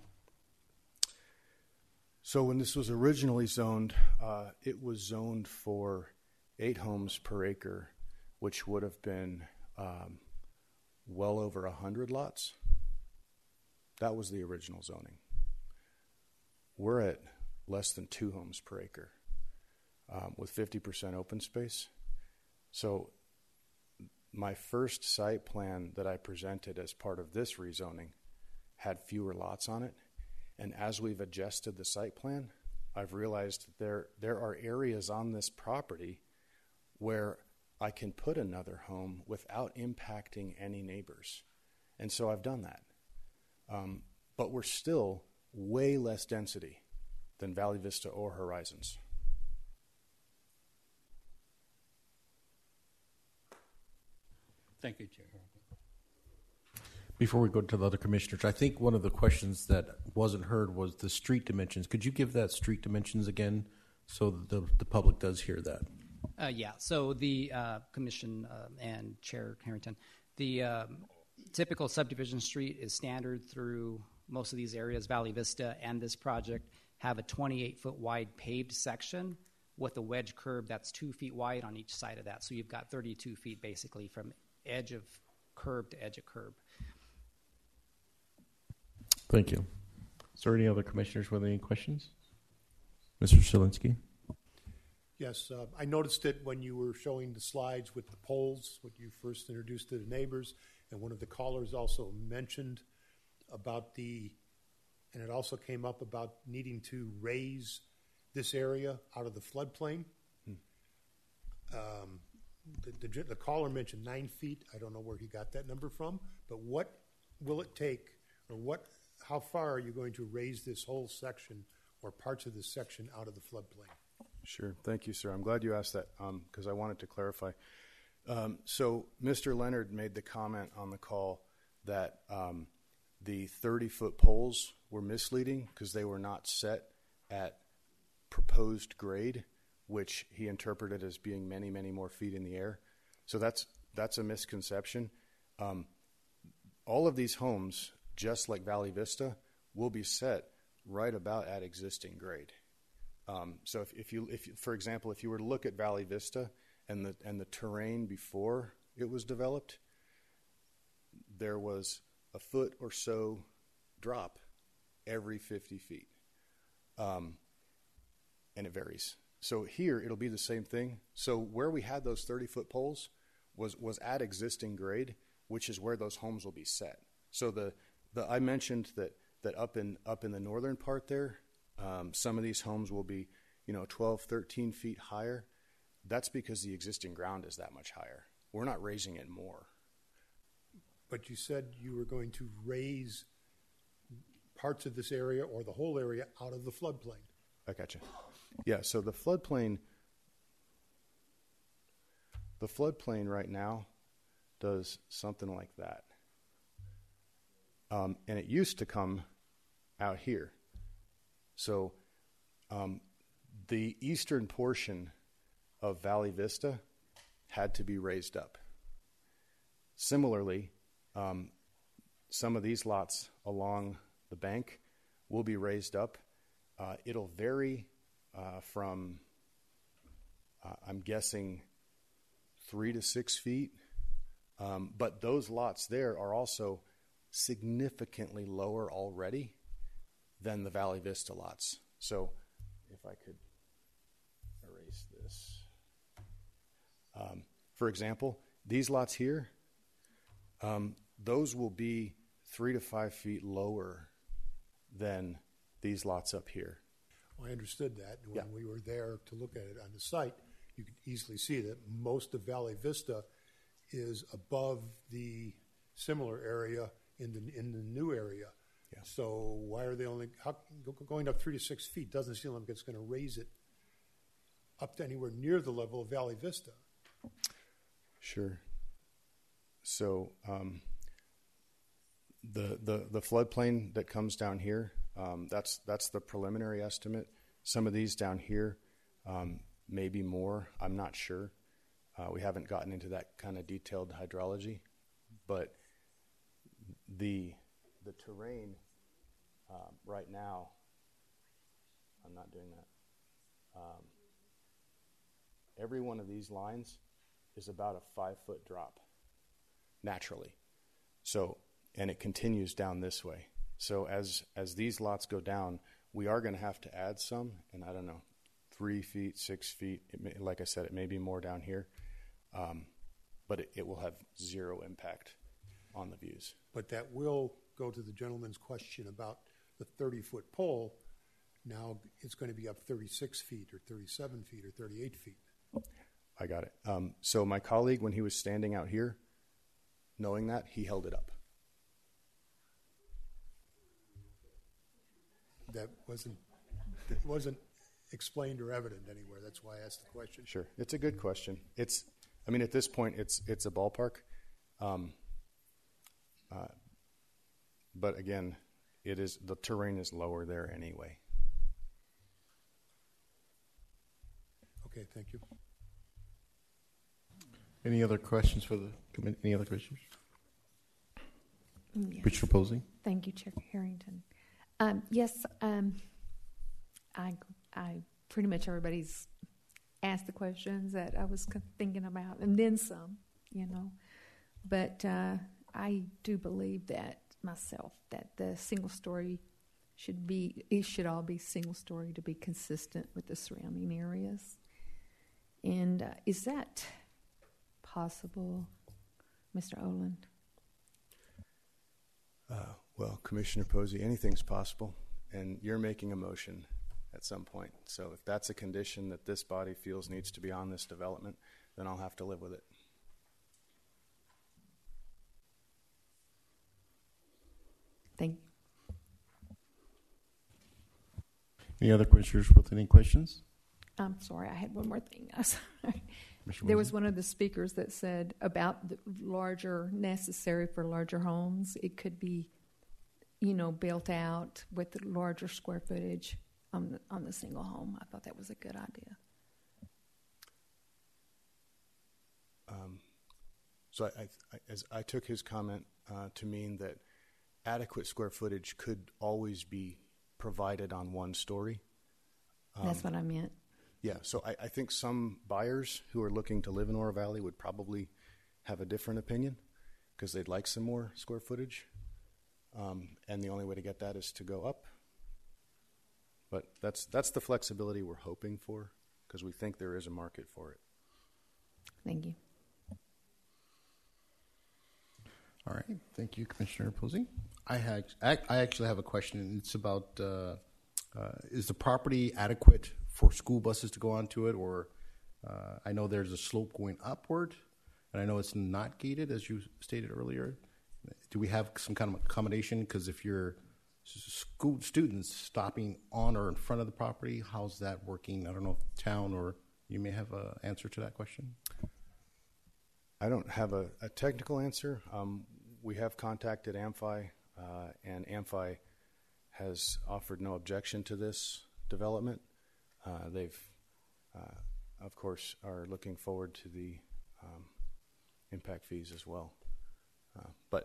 So when this was originally zoned, it was zoned for 8 homes per acre, which would have been well over 100 lots. That was the original zoning. We're at less than 2 homes per acre, with 50% open space. So my first site plan that I presented as part of this rezoning had fewer lots on it. And as we've adjusted the site plan, I've realized that there are areas on this property where I can put another home without impacting any neighbors. And so I've done that. But we're still way less density than Valley Vista or Horizons. Thank you, Chair. Before we go to the other commissioners, I think one of the questions that wasn't heard was the street dimensions. Could you give that street dimensions again so that the public does hear that? Yeah, so the commission and Chair Harrington, the typical subdivision street is standard through most of these areas. Valley Vista and this project have a 28-foot wide paved section with a wedge curb that's 2 feet wide on each side of that. So you've got 32 feet basically from edge of curb to edge of curb. Thank you. Is there any other commissioners with any questions? Mr. Selinsky? Yes, I noticed it when you were showing the slides with the poles, what you first introduced to the neighbors, and one of the callers also mentioned about and it also came up about needing to raise this area out of the floodplain. The caller mentioned 9 feet. I don't know where he got that number from, but what will it take, or how far are you going to raise this whole section or parts of this section out of the floodplain? Sure. Thank you, sir. I'm glad you asked that because I wanted to clarify. So Mr. Leonard made the comment on the call that the 30-foot poles were misleading because they were not set at proposed grade, which he interpreted as being many, many more feet in the air. So that's a misconception. All of these homes, just like Valley Vista, will be set right about at existing grade. So if you, for example, if you were to look at Valley Vista and the terrain before it was developed, there was a foot or so drop every 50 feet. And it varies. So here it'll be the same thing. So where we had those 30-foot poles was at existing grade, which is where those homes will be set. So I mentioned that up in the northern part there, some of these homes will be, 12, 13 feet higher. That's because the existing ground is that much higher. We're not raising it more. But you said you were going to raise parts of this area or the whole area out of the floodplain. I gotcha. Yeah, so the floodplain right now does something like that. And it used to come out here. So the eastern portion of Valley Vista had to be raised up. Similarly, some of these lots along the bank will be raised up. It'll vary from, I'm guessing, 3 to 6 feet. But those lots there are also significantly lower already than the Valley Vista lots. So if I could erase this. For example, these lots here, those will be 3 to 5 feet lower than these lots up here. Well, I understood that. When we were there to look at it on the site, you could easily see that most of Valley Vista is above the similar area in the new area. Yeah. So why are they going up 3 to 6 feet? Doesn't seem like it's going to raise it up to anywhere near the level of Valley Vista. Sure. So the floodplain that comes down here, that's the preliminary estimate. Some of these down here may be more. I'm not sure. We haven't gotten into that kind of detailed hydrology, but the terrain right now, I'm not doing that. Every one of these lines is about a 5-foot drop naturally. So, and it continues down this way. So as these lots go down, We are going to have to add some, and I don't know, 3 feet, 6 feet. Like I said, it may be more down here, but it will have zero impact on the views. But that will go to the gentleman's question about the 30-foot pole. Now it's going to be up 36 feet or 37 feet or 38 feet. I got it. So my colleague, when he was standing out here, knowing that, he held it up. That wasn't explained or evident anywhere. That's why I asked the question. Sure. It's a good question. At this point, it's a ballpark. But again, the terrain is lower there anyway. Okay, thank you. Any other questions for the committee? Any other commissioners? Yes. Commissioner Posey? Thank you, Chair Harrington. Yes, I pretty much everybody's asked the questions that I was thinking about, and then some, But I do believe that myself that the single story should all be single story to be consistent with the surrounding areas. And is that possible, Mr. Olin? Well, Commissioner Posey, anything's possible, and you're making a motion at some point. So if that's a condition that this body feels needs to be on this development, then I'll have to live with it. Thank you. Any other commissioners with any questions? I'm sorry, I had one more thing. There was one of the speakers that said about the necessary for larger homes. It could be, built out with the larger square footage on the single home. I thought that was a good idea. So I took his comment to mean that adequate square footage could always be provided on one story. That's what I meant. Yeah, so I think some buyers who are looking to live in Oro Valley would probably have a different opinion because they'd like some more square footage. And the only way to get that is to go up. But that's the flexibility we're hoping for because we think there is a market for it. Thank you. All right. Thank you, Commissioner Posey. I actually have a question, and it's about is the property adequate for school buses to go onto it? Or I know there's a slope going upward, and I know it's not gated, as you stated earlier. Do we have some kind of accommodation? Because if you're school students stopping on or in front of the property, how's that working? I don't know if town or you may have an answer to that question. I don't have a technical answer. We have contacted AMFI, and AMFI has offered no objection to this development. They've, of course, are looking forward to the impact fees as well. But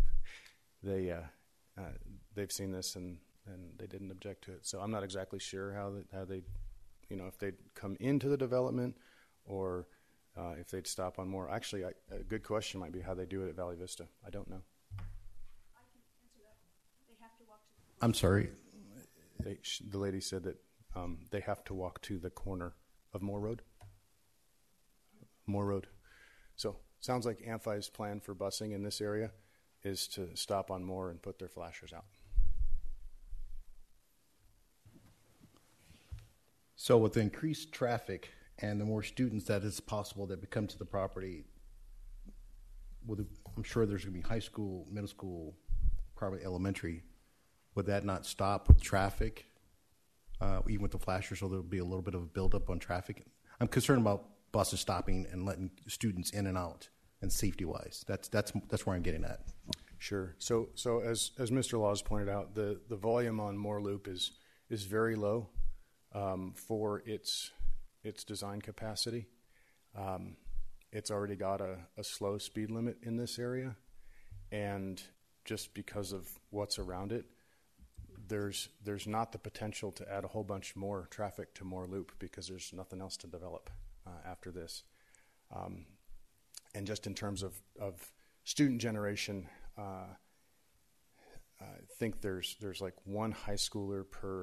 they've seen this and they didn't object to it. So I'm not exactly sure how they if they'd come into the development or if they'd stop on more. Actually, a good question might be how they do it at Valley Vista. I don't know. I can answer that. They have to walk to I'm sorry. The lady said that they have to walk to the corner of Moore Road. Moore Road. So sounds like AMFI's plan for busing in this area is to stop on Moore and put their flashers out. So with the increased traffic and the more students that is possible that come to the property, I'm sure there's going to be high school, middle school, probably elementary. Would that not stop with traffic, even with the flashers, so there'll be a little bit of a buildup on traffic? I'm concerned about buses stopping and letting students in and out, and safety-wise. That's where I'm getting at. Sure. So as Mr. Laws pointed out, the volume on Moore Loop is very low for its design capacity. It's already got a slow speed limit in this area, and just because of what's around it, there's not the potential to add a whole bunch more traffic to Moore Loop because there's nothing else to develop after this. And just in terms of student generation, I think there's like one high schooler per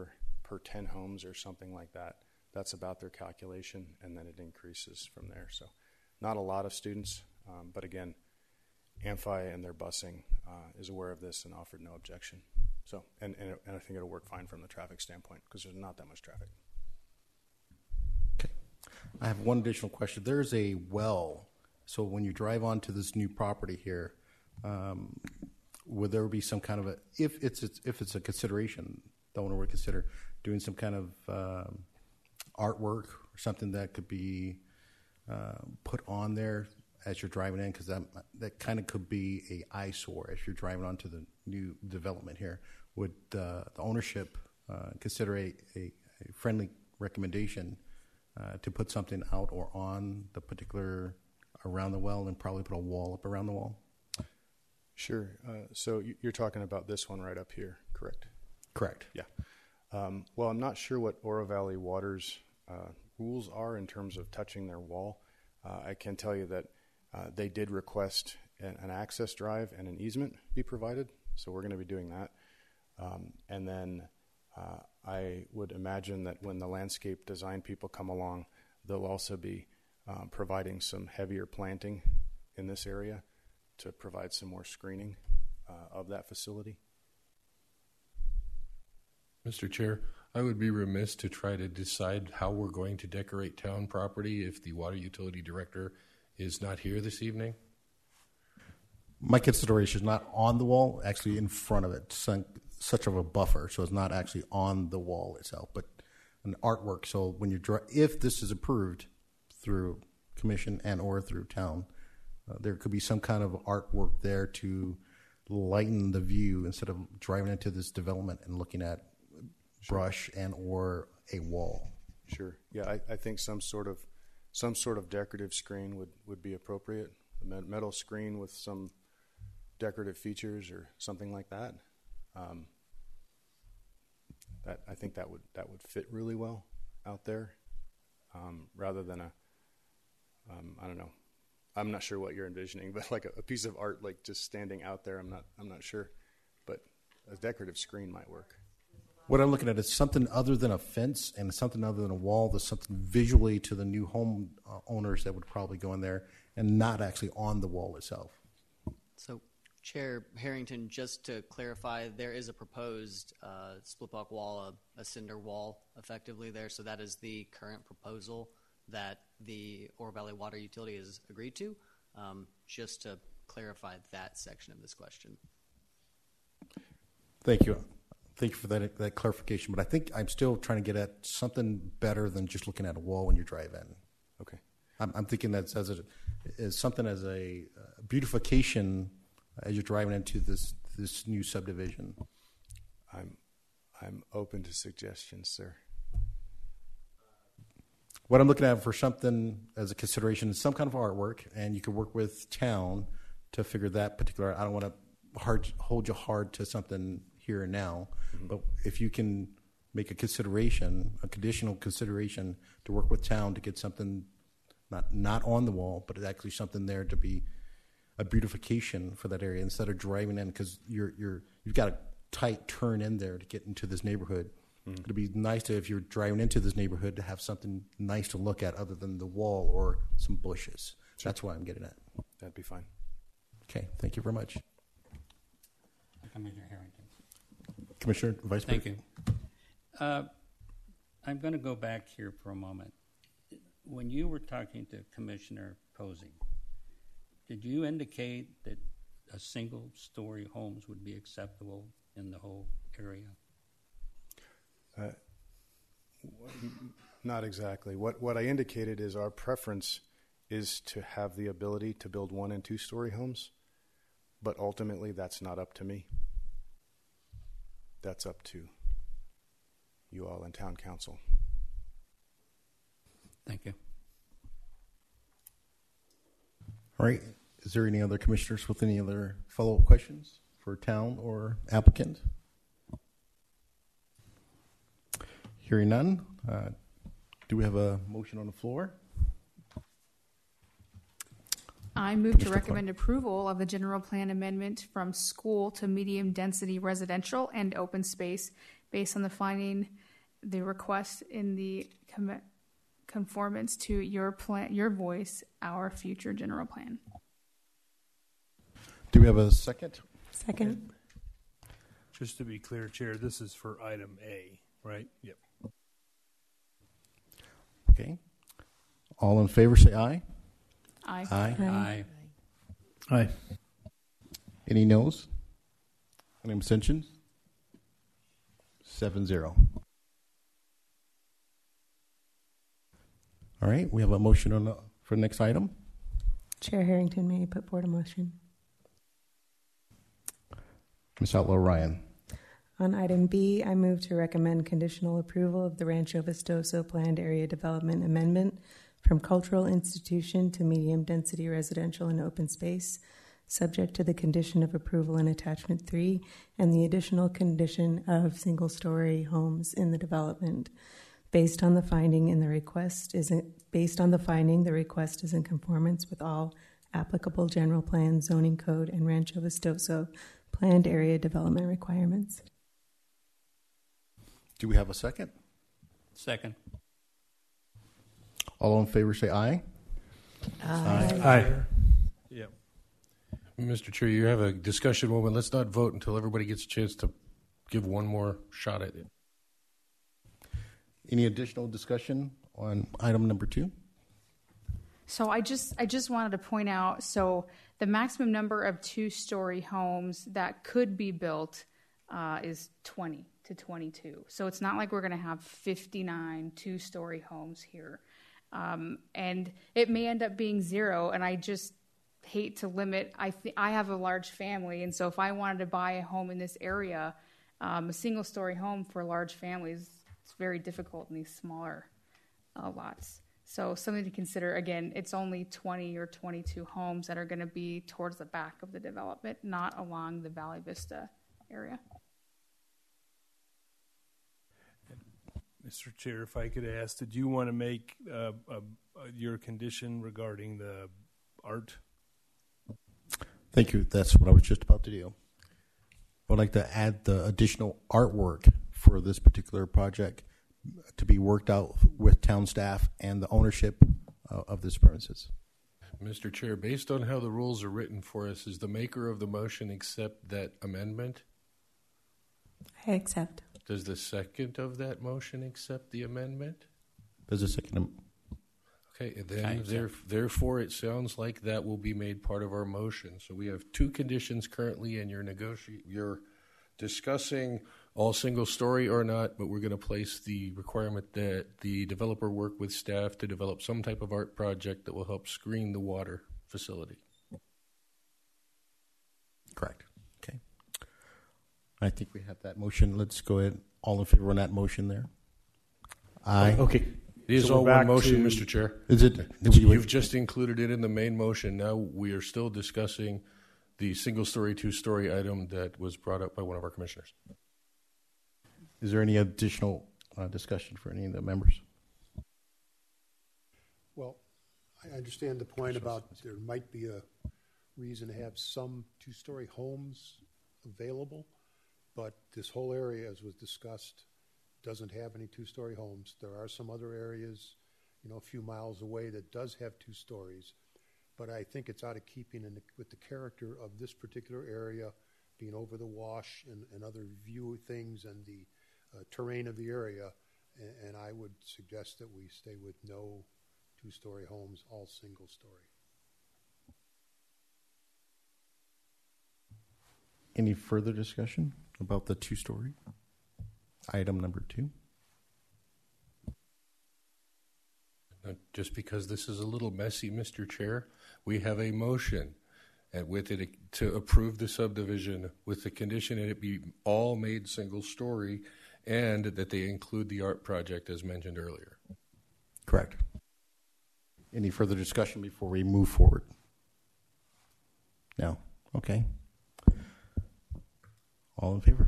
per 10 homes or something like that. That's about their calculation, and then it increases from there. So not a lot of students, but again, Amphi and their busing is aware of this and offered no objection. So, and I think it'll work fine from the traffic standpoint because there's not that much traffic. Okay. I have one additional question. There's a well. So when you drive onto this new property here, would there be some kind of a, if it's a consideration, the owner would consider doing some kind of artwork or something that could be put on there as you're driving in, because that kind of could be a eyesore as you're driving onto the new development here. Would the ownership consider a friendly recommendation to put something out or on the particular around the well, and probably put a wall up around the wall? Sure. So you're talking about this one right up here, correct? Correct. Yeah. Well, I'm not sure what Oro Valley Water's rules are in terms of touching their wall. I can tell you that they did request an access drive and an easement be provided, so we're going to be doing that. And then I would imagine that when the landscape design people come along, they'll also be providing some heavier planting in this area to provide some more screening of that facility. Mr. Chair, I would be remiss to try to decide how we're going to decorate town property if the water utility director is not here this evening. My consideration is not on the wall, actually in front of it, such of a buffer, so it's not actually on the wall itself, but an artwork. So when you if this is approved through commission and or through town, there could be some kind of artwork there to lighten the view instead of driving into this development and looking at brush and or a wall. Sure. Yeah, I think some sort of decorative screen would be appropriate. A metal screen with some decorative features or something like that. That I think that would fit really well out there, rather than I don't know. I'm not sure what you're envisioning, but like a piece of art like just standing out there. I'm not sure, but a decorative screen might work. What I'm looking at is something other than a fence and something other than a wall. There's something visually to the new home owners that would probably go in there and not actually on the wall itself. So, Chair Harrington, just to clarify, there is a proposed split block wall, a cinder wall effectively there. So that is the current proposal that the Oro Valley Water Utility has agreed to, just to clarify that section of this question. Thank you. Thank you for that clarification. But I think I'm still trying to get at something better than just looking at a wall when you drive in. Okay. I'm thinking that as something as a beautification as you're driving into this new subdivision. I'm open to suggestions, sir. What I'm looking at for something as a consideration is some kind of artwork, and you could work with town to figure that particular. I don't want to hold you hard to something here and now, but if you can make a consideration, a conditional consideration to work with town to get something not on the wall, but it's actually something there to be a beautification for that area instead of driving in, because you've got a tight turn in there to get into this neighborhood. It'd be nice to, if you're driving into this neighborhood, to have something nice to look at other than the wall or some bushes. Sure. That's what I'm getting at. That'd be fine. Okay, thank you very much. Commissioner Harrington. Commissioner, Vice President. Thank you. I'm going to go back here for a moment. When you were talking to Commissioner Posey, did you indicate that a single-story homes would be acceptable in the whole area? Not exactly. What I indicated is our preference is to have the ability to build 1- and 2-story homes, but ultimately that's not up to me. That's up to you all in town council. Thank you. All right. Is there any other commissioners with any other follow-up questions for town or applicant? Hearing none, do we have a motion on the floor? I move to recommend approval of the general plan amendment from school to medium density residential and open space based on the finding the request in the conformance to your plan, your voice, our future general plan. Do we have a second? Second. Just to be clear, Chair, this is for item A, right? Yep. Okay. All in favor, say aye. Aye. Aye. Aye. Aye. Any noes? Any abstentions? 7-0. All right, we have a motion for the next item. Chair Harrington, may I put forward a motion? Ms. Outlaw Ryan. On item B, I move to recommend conditional approval of the Rancho Vistoso Planned Area Development Amendment from cultural institution to medium-density residential and open space, subject to the condition of approval in Attachment 3 and the additional condition of single-story homes in the development. Based on the finding, the request is in conformance with all applicable general plan, zoning code, and Rancho Vistoso planned area development requirements. Do we have a second? Second. All in favor say aye. Aye. Aye. Yep. Mr. Chair, you have a discussion moment. Let's not vote until everybody gets a chance to give one more shot at it. Any additional discussion on item number 2? So I just wanted to point out, so the maximum number of 2-story homes that could be built is 20 to 22. So it's not like we're going to have 59 2-story homes here. And it may end up being 0, and I just hate to limit. I have a large family, and so if I wanted to buy a home in this area, a single-story home for large families, it's very difficult in these smaller lots. So something to consider. Again, it's only 20 or 22 homes that are going to be towards the back of the development, not along the Valley Vista area. Mr. Chair, if I could ask, did you want to make your condition regarding the art? Thank you. That's what I was just about to do. I would like to add the additional artwork for this particular project to be worked out with town staff and the ownership of this premises. Mr. Chair, based on how the rules are written for us, is the maker of the motion accept that amendment? I accept. Does the second of that motion accept the amendment? Does the second? Okay, then therefore it sounds like that will be made part of our motion. So we have 2 conditions currently, and you're discussing all single story or not, but we're going to place the requirement that the developer work with staff to develop some type of art project that will help screen the water facility. Correct. Okay. I think we have that motion. Let's go ahead. All in favor on that motion there? Aye. Okay. It is So all we're one back motion, to- Mr. Chair. Is it? You've just included it in the main motion. Now we are still discussing the single-story, 2-story item that was brought up by one of our commissioners. Is there any additional discussion for any of the members? Well, I understand the point about there might be a reason to have some 2-story homes available, but this whole area, as was discussed, doesn't have any 2-story homes. There are some other areas, a few miles away that does have 2 stories, but I think it's out of keeping with the character of this particular area, being over the wash and other view things and the terrain of the area, and I would suggest that we stay with no 2-story homes, all single-story. Any further discussion about the 2-story? Item number 2. Just because this is a little messy, Mr. Chair, we have a motion and with it to approve the subdivision with the condition that it be all made single story and that they include the art project as mentioned earlier. Correct. Any further discussion before we move forward? No. Okay. All in favor?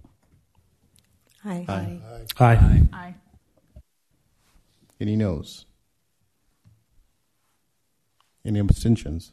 Aye. Aye. Aye. Aye. Aye. Any noes? Any abstentions?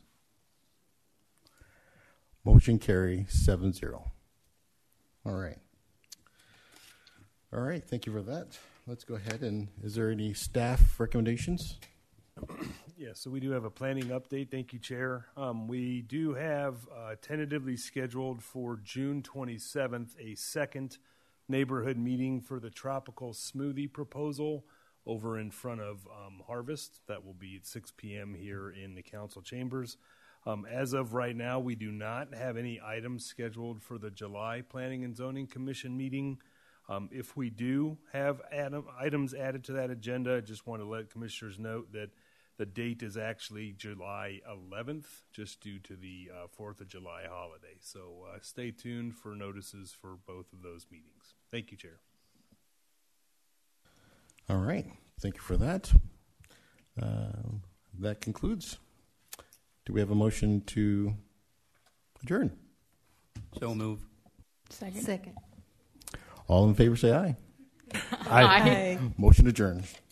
Motion carry 7-0. All right. All right, thank you for that. Let's go ahead and is there any staff recommendations? Yeah, so we do have a planning update. Thank you, Chair. We do have tentatively scheduled for June 27th a second neighborhood meeting for the tropical smoothie proposal over in front of Harvest. That will be at 6 p.m. here in the council chambers. As of right now, we do not have any items scheduled for the July Planning and Zoning Commission meeting. If we do have items added to that agenda, I just want to let commissioners note that the date is actually July 11th, just due to the 4th of July holiday. So stay tuned for notices for both of those meetings. Thank you, Chair. All right, thank you for that. That concludes. Do we have a motion to adjourn? So move. Second. All in favor say aye. Aye. Motion adjourned.